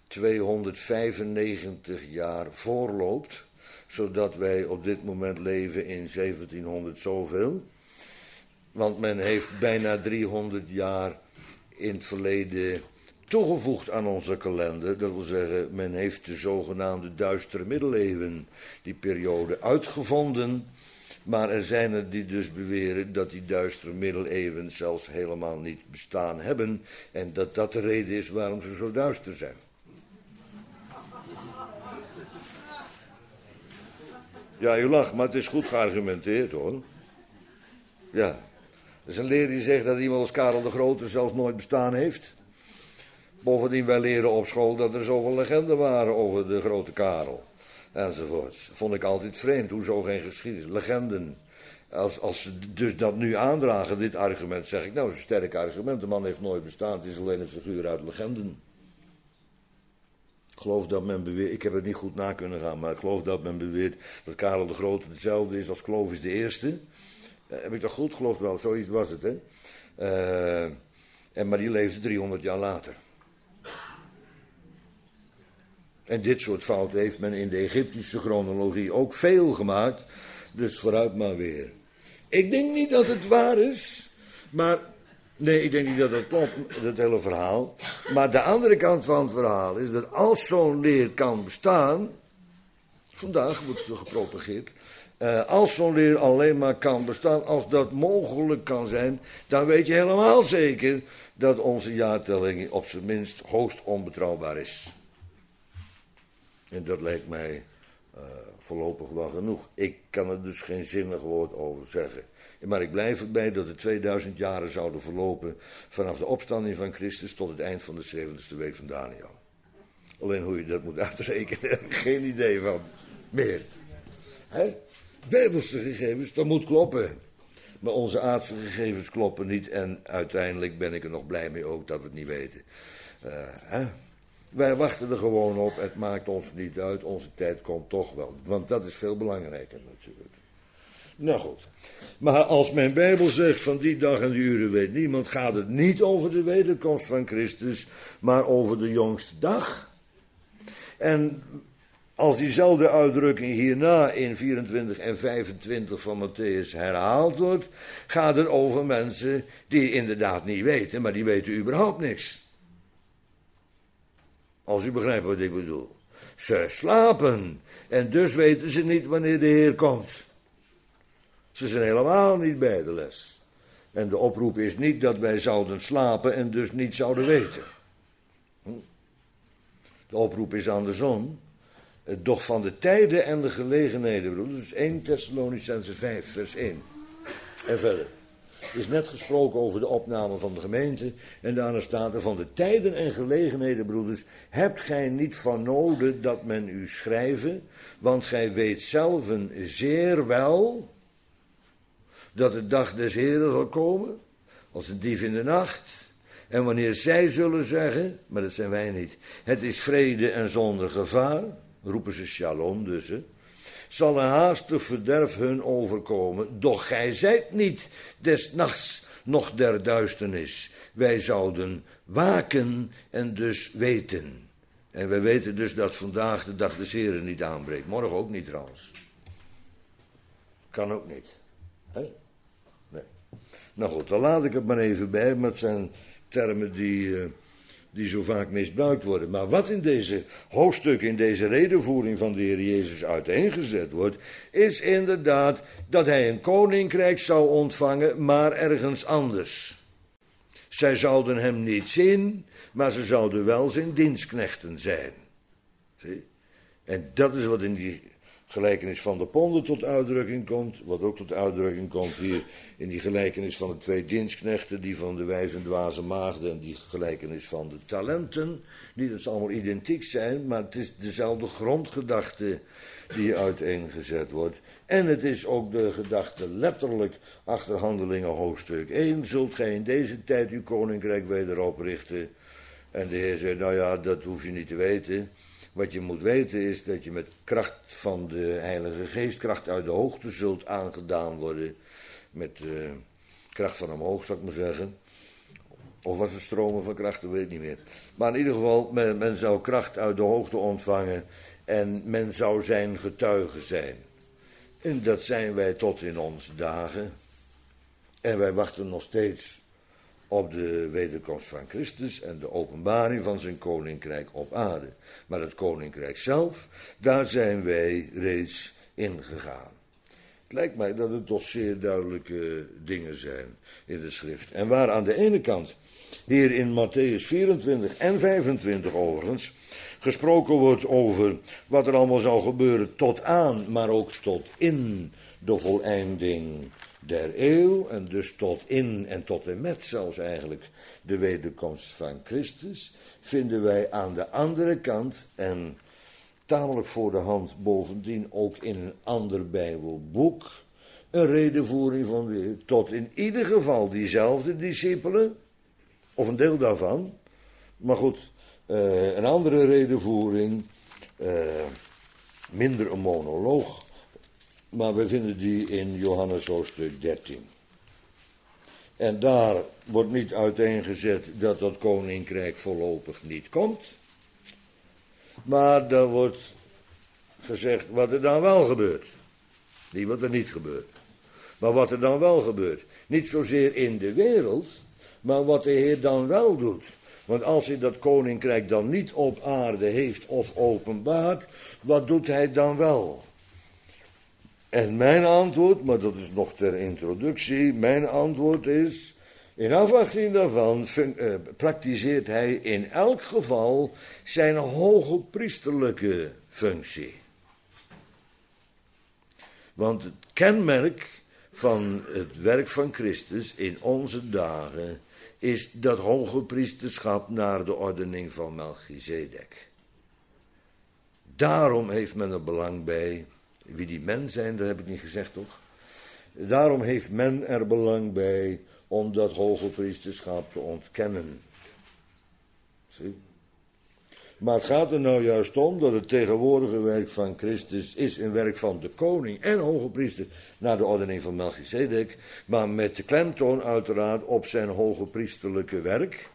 295 jaar voorloopt, zodat wij op dit moment leven in 1700 zoveel. Want men heeft bijna 300 jaar in het verleden toegevoegd aan onze kalender. Dat wil zeggen, men heeft de zogenaamde duistere middeleeuwen, die periode, uitgevonden. Maar er zijn er die dus beweren dat die duistere middeleeuwen zelfs helemaal niet bestaan hebben. En dat dat de reden is waarom ze zo duister zijn. Ja, u lacht, maar het is goed geargumenteerd hoor. Ja. Er is een leer die zegt dat iemand als Karel de Grote zelfs nooit bestaan heeft. Bovendien, wij leren op school dat er zoveel legenden waren over de grote Karel. Enzovoorts. Vond ik altijd vreemd, hoezo geen geschiedenis. Legenden. Als ze dus dat nu aandragen, dit argument, zeg ik, nou, dat is een sterk argument. De man heeft nooit bestaan, het is alleen een figuur uit legenden. Ik geloof dat men beweert, ik heb het niet goed na kunnen gaan, maar ik geloof dat men beweert dat Karel de Grote hetzelfde is als Clovis de Eerste. Heb ik dat goed? Geloof wel, zoiets was het, hè. Maar die leefde 300 jaar later. En dit soort fouten heeft men in de Egyptische chronologie ook veel gemaakt. Dus vooruit maar weer. Ik denk niet dat het waar is, maar Nee, ik denk niet dat dat klopt, dat hele verhaal. Maar de andere kant van het verhaal is dat als zo'n leer kan bestaan, vandaag wordt er gepropageerd, als zo'n leer alleen maar kan bestaan, als dat mogelijk kan zijn, dan weet je helemaal zeker dat onze jaartelling op zijn minst hoogst onbetrouwbaar is. En dat lijkt mij voorlopig wel genoeg. Ik kan er dus geen zinnig woord over zeggen. Maar ik blijf erbij dat er 2000 jaren zouden verlopen vanaf de opstanding van Christus tot het eind van de 70ste week van Daniel. Alleen hoe je dat moet uitrekenen, heb ik geen idee van. Meer. Bijbelse gegevens, dat moet kloppen. Maar onze aardse gegevens kloppen niet en uiteindelijk ben ik er nog blij mee ook dat we het niet weten. Wij wachten er gewoon op, het maakt ons niet uit, onze tijd komt toch wel. Want dat is veel belangrijker natuurlijk. Nou goed. Maar als mijn Bijbel zegt van die dag en die uren weet niemand, gaat het niet over de wederkomst van Christus, maar over de jongste dag. En als diezelfde uitdrukking hierna in 24 en 25 van Matthäus herhaald wordt, gaat het over mensen die inderdaad niet weten, maar die weten überhaupt niks. Als u begrijpt wat ik bedoel. Ze slapen en dus weten ze niet wanneer de Heer komt. Ze zijn helemaal niet bij de les. En de oproep is niet dat wij zouden slapen en dus niet zouden weten. De oproep is andersom. Doch van de tijden en de gelegenheden, broeders. Dus 1 Thessalonicenzen 5 vers 1. En verder. Er is net gesproken over de opname van de gemeente. En daarna staat er van de tijden en gelegenheden, broeders. Hebt gij niet van noden dat men u schrijven. Want gij weet zelven zeer wel dat de dag des Heren zal komen. Als een dief in de nacht. En wanneer zij zullen zeggen, maar dat zijn wij niet. Het is vrede en zonder gevaar. Roepen ze shalom dus. Zal een haastig verderf hun overkomen. Doch gij zijt niet des nachts noch der duisternis. Wij zouden waken en dus weten. En wij weten dus dat vandaag de dag des Heren niet aanbreekt. Morgen ook niet trouwens. Kan ook niet. Nee. Nou goed, dan laat ik het maar even bij. Maar het zijn termen die zo vaak misbruikt worden. Maar wat in deze hoofdstukken, in deze redevoering van de Heer Jezus uiteengezet wordt, is inderdaad dat hij een koninkrijk zou ontvangen, maar ergens anders. Zij zouden hem niet zien, maar ze zouden wel zijn dienstknechten zijn. Zie? En dat is wat in die gelijkenis van de ponden tot uitdrukking komt, wat ook tot uitdrukking komt hier in die gelijkenis van de 2 dienstknechten, die van de wijze en dwaze maagden en die gelijkenis van de talenten. Niet dat ze allemaal identiek zijn, maar het is dezelfde grondgedachte die uiteengezet wordt. En het is ook de gedachte letterlijk achter Handelingen hoofdstuk 1. Zult gij in deze tijd uw koninkrijk weder oprichten? En de Heer zei, nou ja, dat hoef je niet te weten. Wat je moet weten is dat je met kracht van de Heilige Geest, kracht uit de hoogte zult aangedaan worden. Met kracht van omhoog, zou ik maar zeggen. Of was het stromen van kracht, dat weet ik niet meer. Maar in ieder geval, men zou kracht uit de hoogte ontvangen en men zou zijn getuige zijn. En dat zijn wij tot in onze dagen. En wij wachten nog steeds op de wederkomst van Christus en de openbaring van zijn koninkrijk op aarde. Maar het koninkrijk zelf, daar zijn wij reeds ingegaan. Het lijkt mij dat het toch zeer duidelijke dingen zijn in de schrift. En waar aan de ene kant, hier in Matthäus 24 en 25 overigens, gesproken wordt over wat er allemaal zou gebeuren tot aan, maar ook tot in de voleinding der eeuw, en dus tot in en tot en met zelfs eigenlijk de wederkomst van Christus, vinden wij aan de andere kant, en tamelijk voor de hand bovendien ook in een ander Bijbelboek, een redevoering van weer tot in ieder geval diezelfde discipelen, of een deel daarvan, maar goed, een andere redevoering, minder een monoloog, maar we vinden die in Johannes hoofdstuk 13. En daar wordt niet uiteengezet dat dat koninkrijk voorlopig niet komt. Maar daar wordt gezegd wat er dan wel gebeurt. Niet wat er niet gebeurt. Maar wat er dan wel gebeurt. Niet zozeer in de wereld, maar wat de Heer dan wel doet. Want als hij dat koninkrijk dan niet op aarde heeft of openbaart, wat doet hij dan wel? En mijn antwoord, maar dat is nog ter introductie, mijn antwoord is, in afwachting daarvan praktiseert hij in elk geval zijn hoge priesterlijke functie. Want het kenmerk van het werk van Christus in onze dagen is dat hoge priesterschap naar de ordening van Melchizedek. Daarom heeft men er belang bij. Wie die men zijn, dat heb ik niet gezegd, toch? Daarom heeft men er belang bij om dat hoge priesterschap te ontkennen. Zie? Maar het gaat er nou juist om dat het tegenwoordige werk van Christus is een werk van de koning en hoge priester naar de ordening van Melchizedek, maar met de klemtoon uiteraard op zijn hoge priesterlijke werk.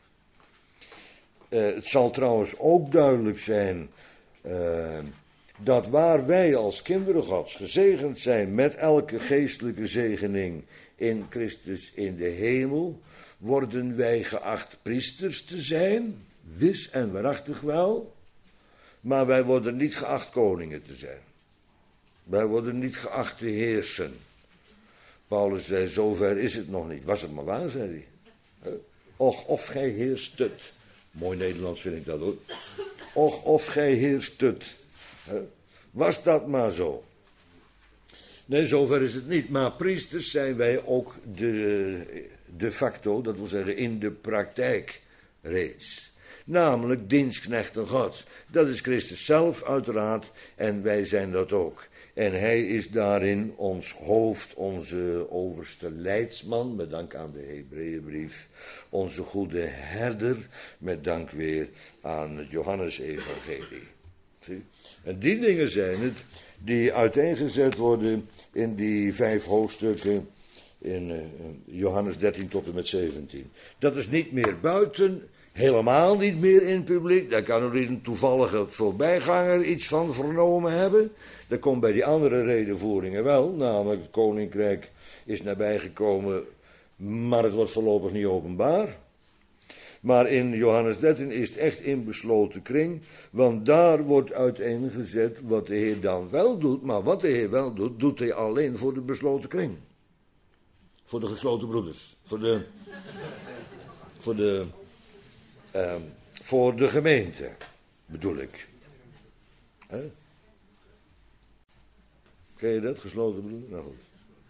Het zal trouwens ook duidelijk zijn dat waar wij als kinderen Gods gezegend zijn met elke geestelijke zegening in Christus in de hemel, worden wij geacht priesters te zijn, wis en waarachtig wel, maar wij worden niet geacht koningen te zijn. Wij worden niet geacht te heersen. Paulus zei, zover is het nog niet. Was het maar waar, zei hij. Och, of gij heerst het. Mooi Nederlands vind ik dat hoor. Och, of gij heerst het. Was dat maar zo. Nee, zover is het niet. Maar priesters zijn wij ook de facto, dat wil zeggen in de praktijk reeds. Namelijk dienstknechten Gods. Dat is Christus zelf uiteraard en wij zijn dat ook. En hij is daarin ons hoofd, onze overste leidsman, met dank aan de Hebreeënbrief. Onze goede herder, met dank weer aan het Johannesevangelie. Zie? En die dingen zijn het die uiteengezet worden in die 5 hoofdstukken in Johannes 13 tot en met 17. Dat is niet meer buiten, helemaal niet meer in het publiek. Daar kan er een toevallige voorbijganger iets van vernomen hebben. Dat komt bij die andere redenvoeringen wel, namelijk het koninkrijk is nabijgekomen, maar het wordt voorlopig niet openbaar. Maar in Johannes 13 is het echt in besloten kring, want daar wordt uiteengezet wat de Heer dan wel doet, maar wat de Heer wel doet, doet hij alleen voor de besloten kring. Voor de gesloten broeders, voor de gemeente, bedoel ik. Ken je dat, gesloten broeders? Nou goed.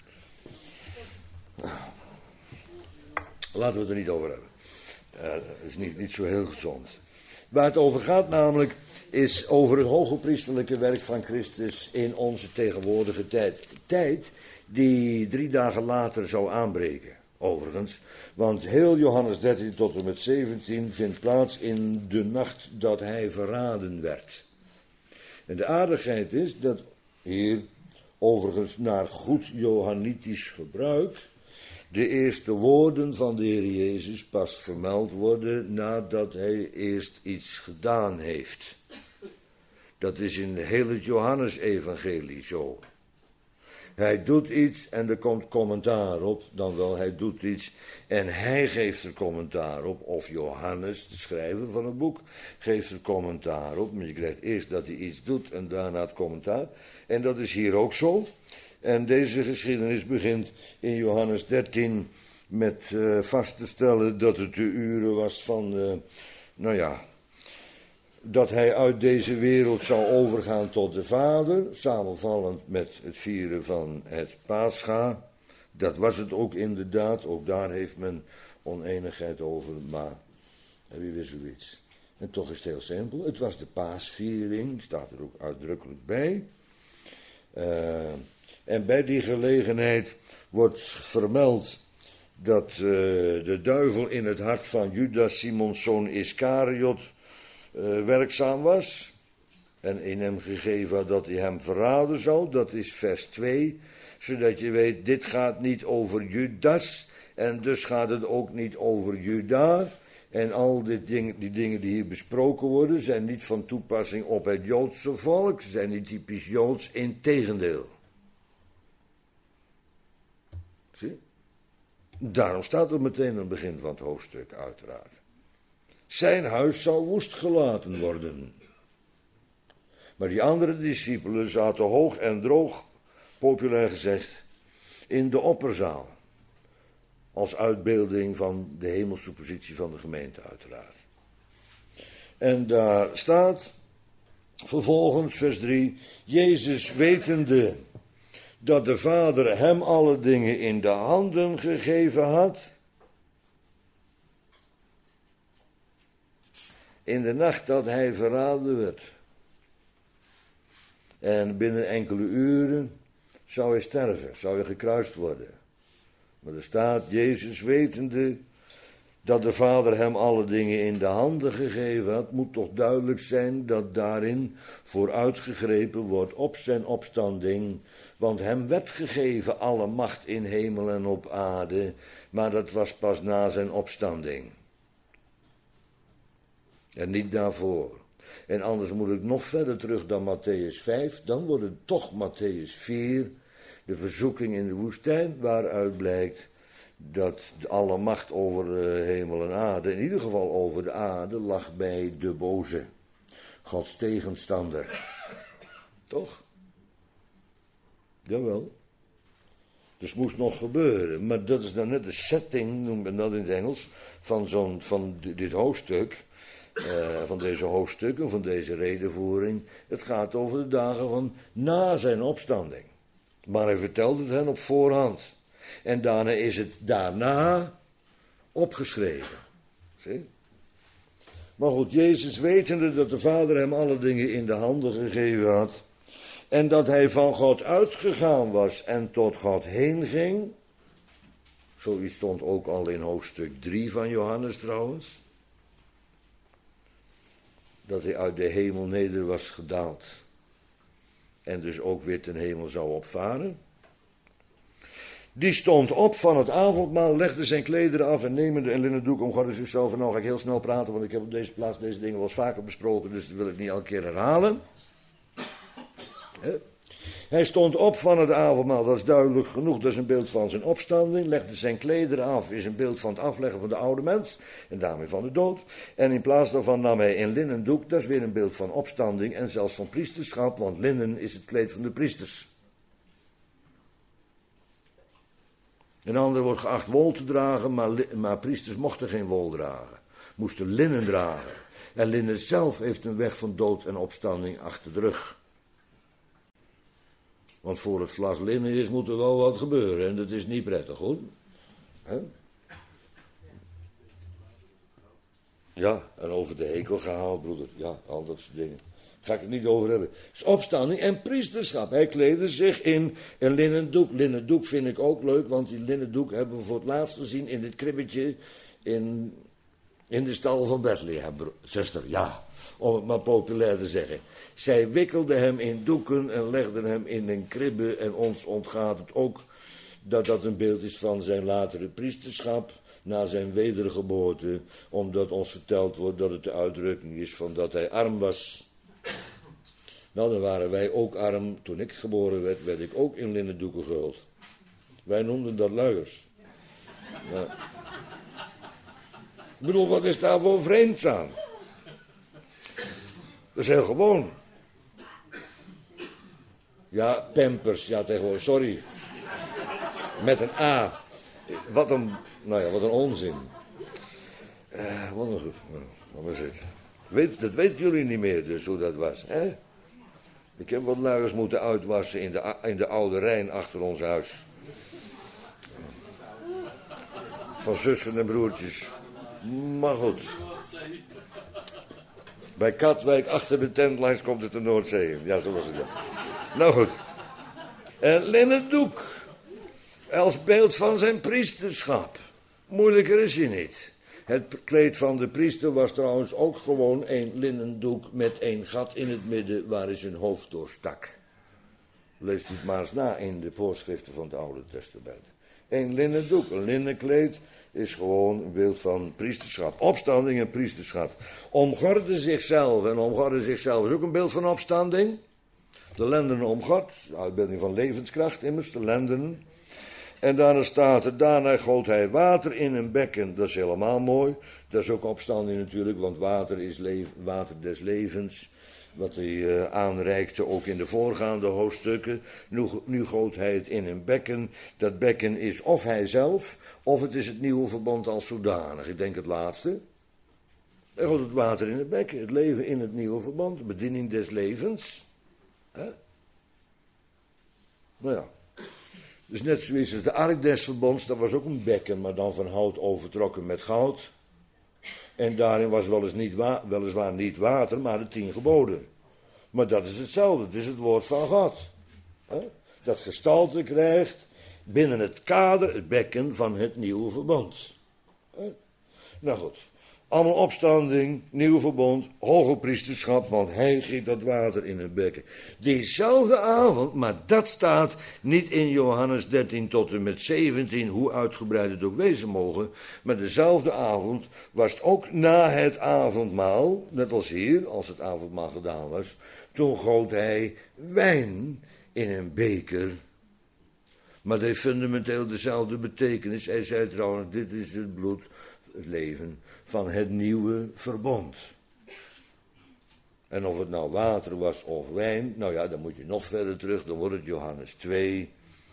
Laten we het er niet over hebben. Dat is niet zo heel gezond. Waar het over gaat namelijk, is over het hoge priesterlijke werk van Christus in onze tegenwoordige tijd. Tijd die 3 dagen later zou aanbreken, overigens. Want heel Johannes 13 tot en met 17 vindt plaats in de nacht dat hij verraden werd. En de aardigheid is dat hier, overigens naar goed Johannitisch gebruik, de eerste woorden van de Heer Jezus pas vermeld worden nadat hij eerst iets gedaan heeft. Dat is in heel het Johannesevangelie zo. Hij doet iets en er komt commentaar op, dan wel hij doet iets en hij geeft er commentaar op. Of Johannes, de schrijver van het boek, geeft er commentaar op. Maar je krijgt eerst dat hij iets doet en daarna het commentaar. En dat is hier ook zo. En deze geschiedenis begint in Johannes 13 met vast te stellen dat het de uren was van, dat hij uit deze wereld zou overgaan tot de Vader, samenvallend met het vieren van het Pascha. Dat was het ook inderdaad, ook daar heeft men oneenigheid over, maar wie wist zoiets. En toch is het heel simpel, het was de paasviering, staat er ook uitdrukkelijk bij. En bij die gelegenheid wordt vermeld dat de duivel in het hart van Judas, Simons zoon Iskariot, werkzaam was. En in hem gegeven had dat hij hem verraden zou. Dat is vers 2. Zodat je weet, dit gaat niet over Judas. En dus gaat het ook niet over Juda. En al die dingen die hier besproken worden, zijn niet van toepassing op het Joodse volk. Ze zijn niet typisch Joods, integendeel. Zie? Daarom staat er meteen aan het begin van het hoofdstuk, uiteraard. Zijn huis zou woest gelaten worden. Maar die andere discipelen zaten hoog en droog, populair gezegd, in de opperzaal. Als uitbeelding van de hemelse positie van de gemeente, uiteraard. En daar staat vervolgens, vers 3, Jezus wetende dat de Vader hem alle dingen in de handen gegeven had. In de nacht dat hij verraden werd. En binnen enkele uren zou hij sterven, zou hij gekruist worden. Maar er staat, Jezus wetende dat de Vader hem alle dingen in de handen gegeven had, moet toch duidelijk zijn dat daarin vooruitgegrepen wordt op zijn opstanding, want hem werd gegeven alle macht in hemel en op aarde, maar dat was pas na zijn opstanding. En niet daarvoor. En anders moet ik nog verder terug dan Mattheüs 5, dan wordt het toch Mattheüs 4, de verzoeking in de woestijn, waaruit blijkt dat alle macht over hemel en aarde, in ieder geval over de aarde, lag bij de boze, Gods tegenstander. Toch? Jawel. Dus moest nog gebeuren. Maar dat is dan net de setting, noemt men dat in het Engels, van dit hoofdstuk, van deze hoofdstukken, van deze redenvoering. Het gaat over de dagen van na zijn opstanding. Maar hij vertelt het hen op voorhand. En daarna is het daarna opgeschreven. Zie? Maar goed, Jezus wetende dat de Vader hem alle dingen in de handen gegeven had. En dat hij van God uitgegaan was en tot God heen ging. Zoiets stond ook al in hoofdstuk 3 van Johannes trouwens. Dat hij uit de hemel neder was gedaald. En dus ook weer ten hemel zou opvaren. Die stond op van het avondmaal, legde zijn klederen af en nemende een linnen doek omgordde zichzelf. En nou ga ik heel snel praten, want ik heb op deze plaats deze dingen wel eens vaker besproken, dus dat wil ik niet elke keer herhalen. Hij stond op van het avondmaal, dat is duidelijk genoeg, dat is een beeld van zijn opstanding. Legde zijn klederen af, is een beeld van het afleggen van de oude mens en daarmee van de dood. En in plaats daarvan nam hij een linnen doek, dat is weer een beeld van opstanding en zelfs van priesterschap, want linnen is het kleed van de priesters. Een ander wordt geacht wol te dragen, maar priesters mochten geen wol dragen. Moesten linnen dragen. En linnen zelf heeft een weg van dood en opstanding achter de rug. Want voor het vlas linnen is, moet er wel wat gebeuren. En dat is niet prettig, hoor. He? Ja, en over de hekel gehaald, broeder. Ja, al dat soort dingen. Ga ik het niet over hebben. Het is opstanding en priesterschap. Hij kleedde zich in een linnen doek. Linnen doek vind ik ook leuk, want die linnen doek hebben we voor het laatst gezien in dit kribbetje in de stal van Bethlehem, zuster. Ja, om het maar populair te zeggen. Zij wikkelden hem in doeken en legden hem in een kribbe. En ons ontgaat het ook dat dat een beeld is van zijn latere priesterschap na zijn wedergeboorte. Omdat ons verteld wordt dat het de uitdrukking is van dat hij arm was. Nou, dan waren wij ook arm. Toen ik geboren werd, werd ik ook in linnen doeken gehuld. Wij noemden dat luiers. Ja. Ik bedoel, wat is daar voor vreemds aan? Dat is heel gewoon. Ja, pampers, ja tegenwoordig, sorry. Met een A. Wat een onzin. Wat een zit. Dat weten jullie niet meer dus, hoe dat was, hè? Ik heb wat luiers moeten uitwassen in de oude Rijn achter ons huis. Van zussen en broertjes. Maar goed. Bij Katwijk achter de tentlines komt het de Noordzee in. Ja, zo was het dan. Nou goed. En linnen doek. Als beeld van zijn priesterschap. Moeilijker is hij niet. Het kleed van de priester was trouwens ook gewoon een linnen doek met een gat in het midden waar hij zijn hoofd door stak. Lees het maar eens na in de voorschriften van het Oude Testament. Een linnen doek, een linnen kleed is gewoon een beeld van priesterschap. Opstanding en priesterschap. Omgorde zichzelf, en omgorde zichzelf is ook een beeld van opstanding. De lendenen omgord, uitbeelding van levenskracht immers, de lendenen. En daarna staat er, daarna goot hij water in een bekken. Dat is helemaal mooi. Dat is ook opstanding natuurlijk, want water is water des levens. Wat hij aanreikte ook in de voorgaande hoofdstukken. Nu goot hij het in een bekken. Dat bekken is of hij zelf, of het is het nieuwe verbond als zodanig. Ik denk het laatste. Hij goot het water in het bekken. Het leven in het nieuwe verbond. De bediening des levens. Nou ja. Dus net zoiets als de ark des verbonds, dat was ook een bekken, maar dan van hout overtrokken met goud. En daarin was weliswaar niet water, maar de 10 geboden. Maar dat is hetzelfde, het is het woord van God. Dat gestalte krijgt binnen het kader, het bekken van het nieuwe verbond. Nou goed, allemaal opstanding, nieuw verbond, hoge priesterschap, want hij giet dat water in het bekken. Diezelfde avond, maar dat staat niet in Johannes 13 tot en met 17, hoe uitgebreid het ook wezen mogen, maar dezelfde avond was het ook na het avondmaal, net als hier, als het avondmaal gedaan was, toen goot hij wijn in een beker. Maar dat heeft fundamenteel dezelfde betekenis. Hij zei trouwens, dit is het bloed, het leven van het nieuwe verbond. En of het nou water was of wijn, nou ja, dan moet je nog verder terug, dan wordt het Johannes 2.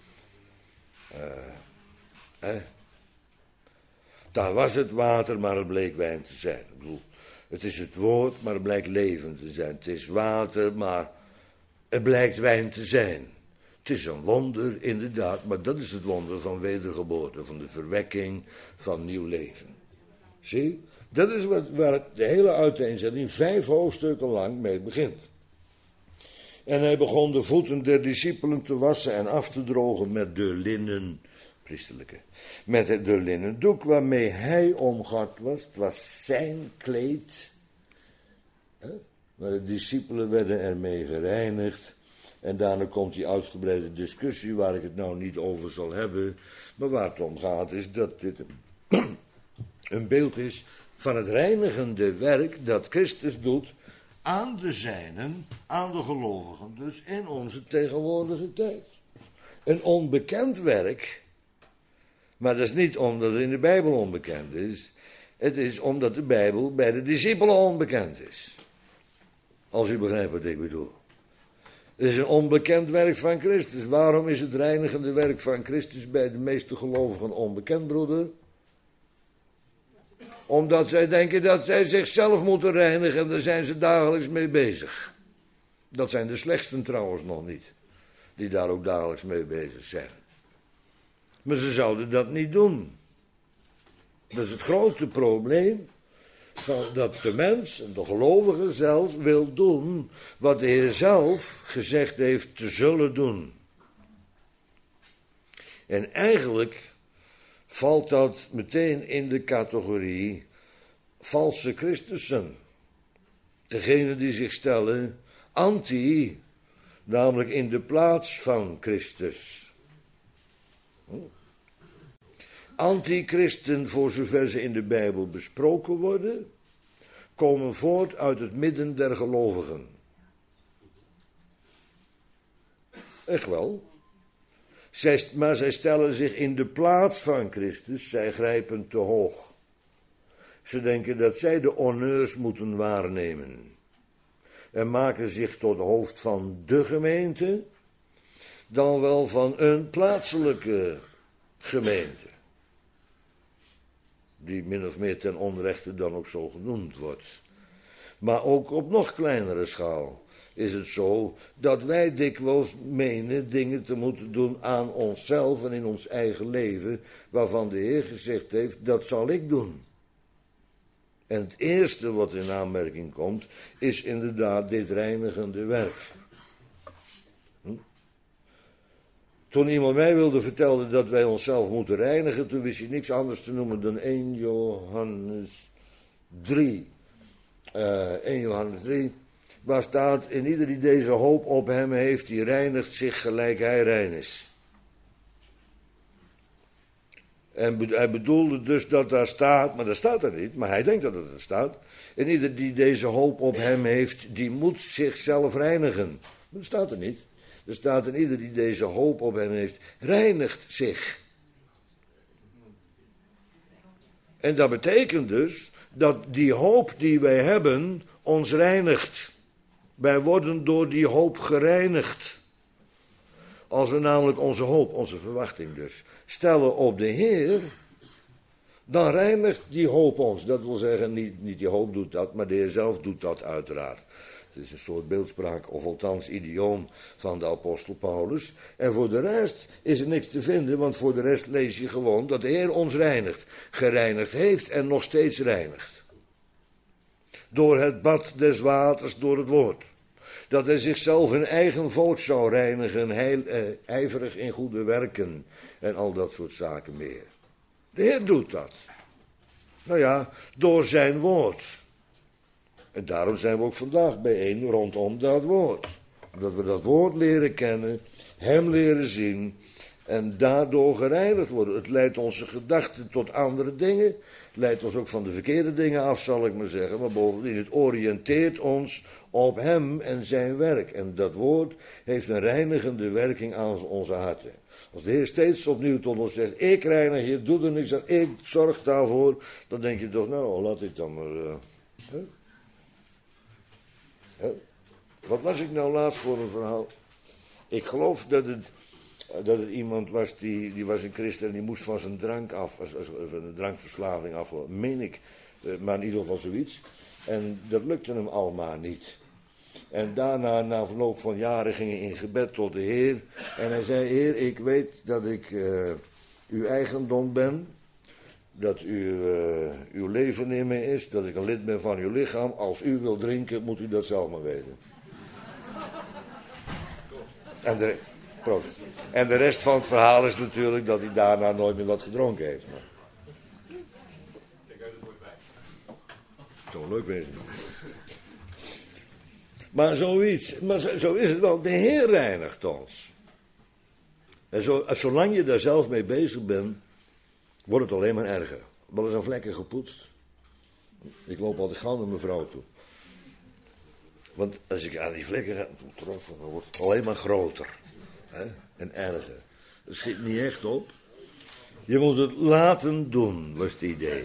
Daar was het water, maar het bleek wijn te zijn. Ik bedoel, het is het woord, maar het blijkt leven te zijn. Het is water, maar het blijkt wijn te zijn. Het is een wonder, inderdaad, maar dat is het wonder van wedergeboorte, van de verwekking van nieuw leven. Zie, dat is waar het de hele uiteenzetting 5 hoofdstukken lang mee begint. En hij begon de voeten der discipelen te wassen en af te drogen met de linnen, priesterlijke, met de linnen doek waarmee hij omgord was. Het was zijn kleed. Maar de discipelen werden ermee gereinigd. En daarna komt die uitgebreide discussie waar ik het nou niet over zal hebben. Maar waar het om gaat is dat dit een beeld is van het reinigende werk dat Christus doet aan de zijnen, aan de gelovigen, dus in onze tegenwoordige tijd. Een onbekend werk, maar dat is niet omdat het in de Bijbel onbekend is. Het is omdat de Bijbel bij de discipelen onbekend is. Als u begrijpt wat ik bedoel. Het is een onbekend werk van Christus. Waarom is het reinigende werk van Christus bij de meeste gelovigen onbekend, broeder? Omdat zij denken dat zij zichzelf moeten reinigen en daar zijn ze dagelijks mee bezig. Dat zijn de slechtsten trouwens nog niet, die daar ook dagelijks mee bezig zijn. Maar ze zouden dat niet doen. Dat is het grote probleem. Dat de mens, de gelovige zelfs, wil doen wat de Heer zelf gezegd heeft te zullen doen. En eigenlijk valt dat meteen in de categorie valse Christussen. Degenen die zich stellen anti, namelijk in de plaats van Christus. Antichristen, voor zover ze in de Bijbel besproken worden, komen voort uit het midden der gelovigen. Echt wel. Maar zij stellen zich in de plaats van Christus, zij grijpen te hoog. Ze denken dat zij de honneurs moeten waarnemen. En maken zich tot hoofd van de gemeente, dan wel van een plaatselijke gemeente. Die min of meer ten onrechte dan ook zo genoemd wordt. Maar ook op nog kleinere schaal is het zo dat wij dikwijls menen dingen te moeten doen aan onszelf en in ons eigen leven, waarvan de Heer gezegd heeft, dat zal ik doen. En het eerste wat in aanmerking komt, is inderdaad dit reinigende werk. Toen iemand mij wilde vertellen dat wij onszelf moeten reinigen, toen wist hij niks anders te noemen dan 1 Johannes 3. 1 Johannes 3, waar staat, in ieder die deze hoop op hem heeft, die reinigt zich gelijk hij rein is. En hij bedoelde dus dat daar staat, maar dat staat er niet, maar hij denkt dat het er staat. En ieder die deze hoop op hem heeft, die moet zichzelf reinigen. Maar dat staat er niet. Er staat, en ieder die deze hoop op hem heeft, reinigt zich En dat betekent dus dat die hoop die wij hebben ons reinigt. Wij worden door die hoop gereinigd. Als we namelijk onze hoop, onze verwachting dus, stellen op de Heer, dan reinigt die hoop ons. Dat wil zeggen, niet die hoop doet dat, maar de Heer zelf doet dat uiteraard. Het is een soort beeldspraak, of althans idioom van de apostel Paulus. En voor de rest is er niks te vinden, want voor de rest lees je gewoon dat de Heer ons reinigt. Gereinigd heeft en nog steeds reinigt. Door het bad des waters, door het woord. Dat hij zichzelf een eigen volk zou reinigen, ijverig in goede werken en al dat soort zaken meer. De Heer doet dat. Nou ja, door zijn woord. En daarom zijn we ook vandaag bijeen rondom dat woord. Dat we dat woord leren kennen, hem leren zien en daardoor gereinigd worden. Het leidt onze gedachten tot andere dingen. Het leidt ons ook van de verkeerde dingen af, zal ik maar zeggen. Maar bovendien, het oriënteert ons op hem en zijn werk. En dat woord heeft een reinigende werking aan onze harten. Als de Heer steeds opnieuw tot ons zegt, ik reinig je, doe er niks aan, ik zorg daarvoor. Dan denk je toch, nou, laat ik dan maar... Wat was ik nou laatst voor een verhaal? Ik geloof dat het iemand was, die was een christen en die moest van zijn drank af, van een drankverslaving af, meen ik, maar in ieder geval zoiets. En dat lukte hem allemaal niet. En daarna, na verloop van jaren, ging hij in gebed tot de Heer. En hij zei, Heer, ik weet dat ik uw eigendom ben. Dat uw leven in me is. Dat ik een lid ben van uw lichaam. Als u wil drinken, moet u dat zelf maar weten. En de rest van het verhaal is natuurlijk dat hij daarna nooit meer wat gedronken heeft. Zo leuk wezen. Maar zoiets, zo is het wel. De Heer reinigt ons. En zolang je daar zelf mee bezig bent, wordt het alleen maar erger. Wel eens aan vlekken gepoetst. Ik loop altijd gauw naar mijn vrouw toe. Want als ik aan die vlekken ga troffen, dan wordt het alleen maar groter. Hè? En erger. Het schiet niet echt op. Je moet het laten doen, was het idee.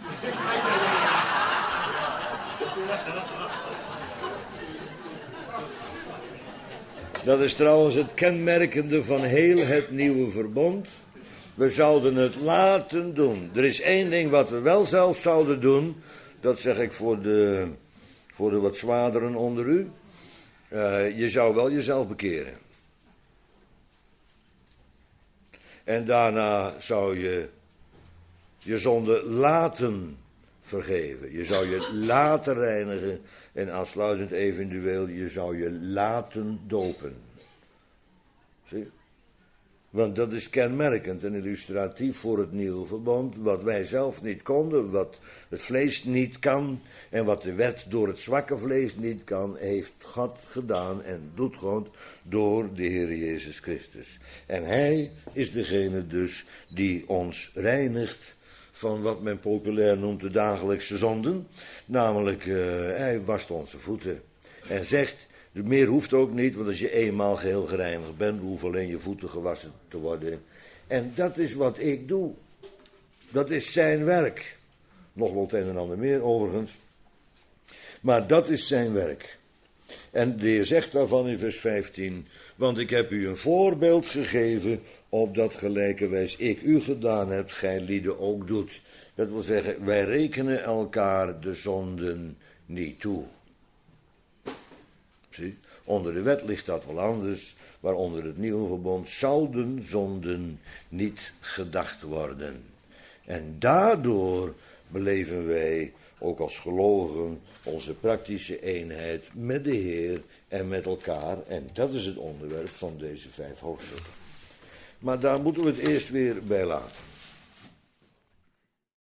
Dat is trouwens het kenmerkende van heel het nieuwe verbond. We zouden het laten doen. Er is één ding wat we wel zelf zouden doen. Dat zeg ik voor de wat zwaarderen onder u. Je zou wel jezelf bekeren. En daarna zou je je zonde laten vergeven. Je zou je laten reinigen. En aansluitend eventueel, je zou je laten dopen. Zie? Want dat is kenmerkend en illustratief voor het nieuwe verbond. Wat wij zelf niet konden, wat het vlees niet kan en wat de wet door het zwakke vlees niet kan, heeft God gedaan en doet God door de Heer Jezus Christus. En Hij is degene dus die ons reinigt van wat men populair noemt de dagelijkse zonden. Namelijk, Hij wast onze voeten en zegt... Meer hoeft ook niet, want als je eenmaal geheel gereinigd bent, hoeft alleen je voeten gewassen te worden. En dat is wat ik doe. Dat is zijn werk. Nog wel het een en ander meer overigens. Maar dat is zijn werk. En de Heer zegt daarvan in vers 15, want ik heb u een voorbeeld gegeven, opdat gelijke wijs ik u gedaan heb, gij lieden ook doet. Dat wil zeggen, wij rekenen elkaar de zonden niet toe. Zie? Onder de wet ligt dat wel anders, maar onder het nieuwe verbond zouden zonden niet gedacht worden. En daardoor beleven wij, ook als gelovigen, onze praktische eenheid met de Heer en met elkaar. En dat is het onderwerp van deze 5 hoofdstukken. Maar daar moeten we het eerst weer bij laten.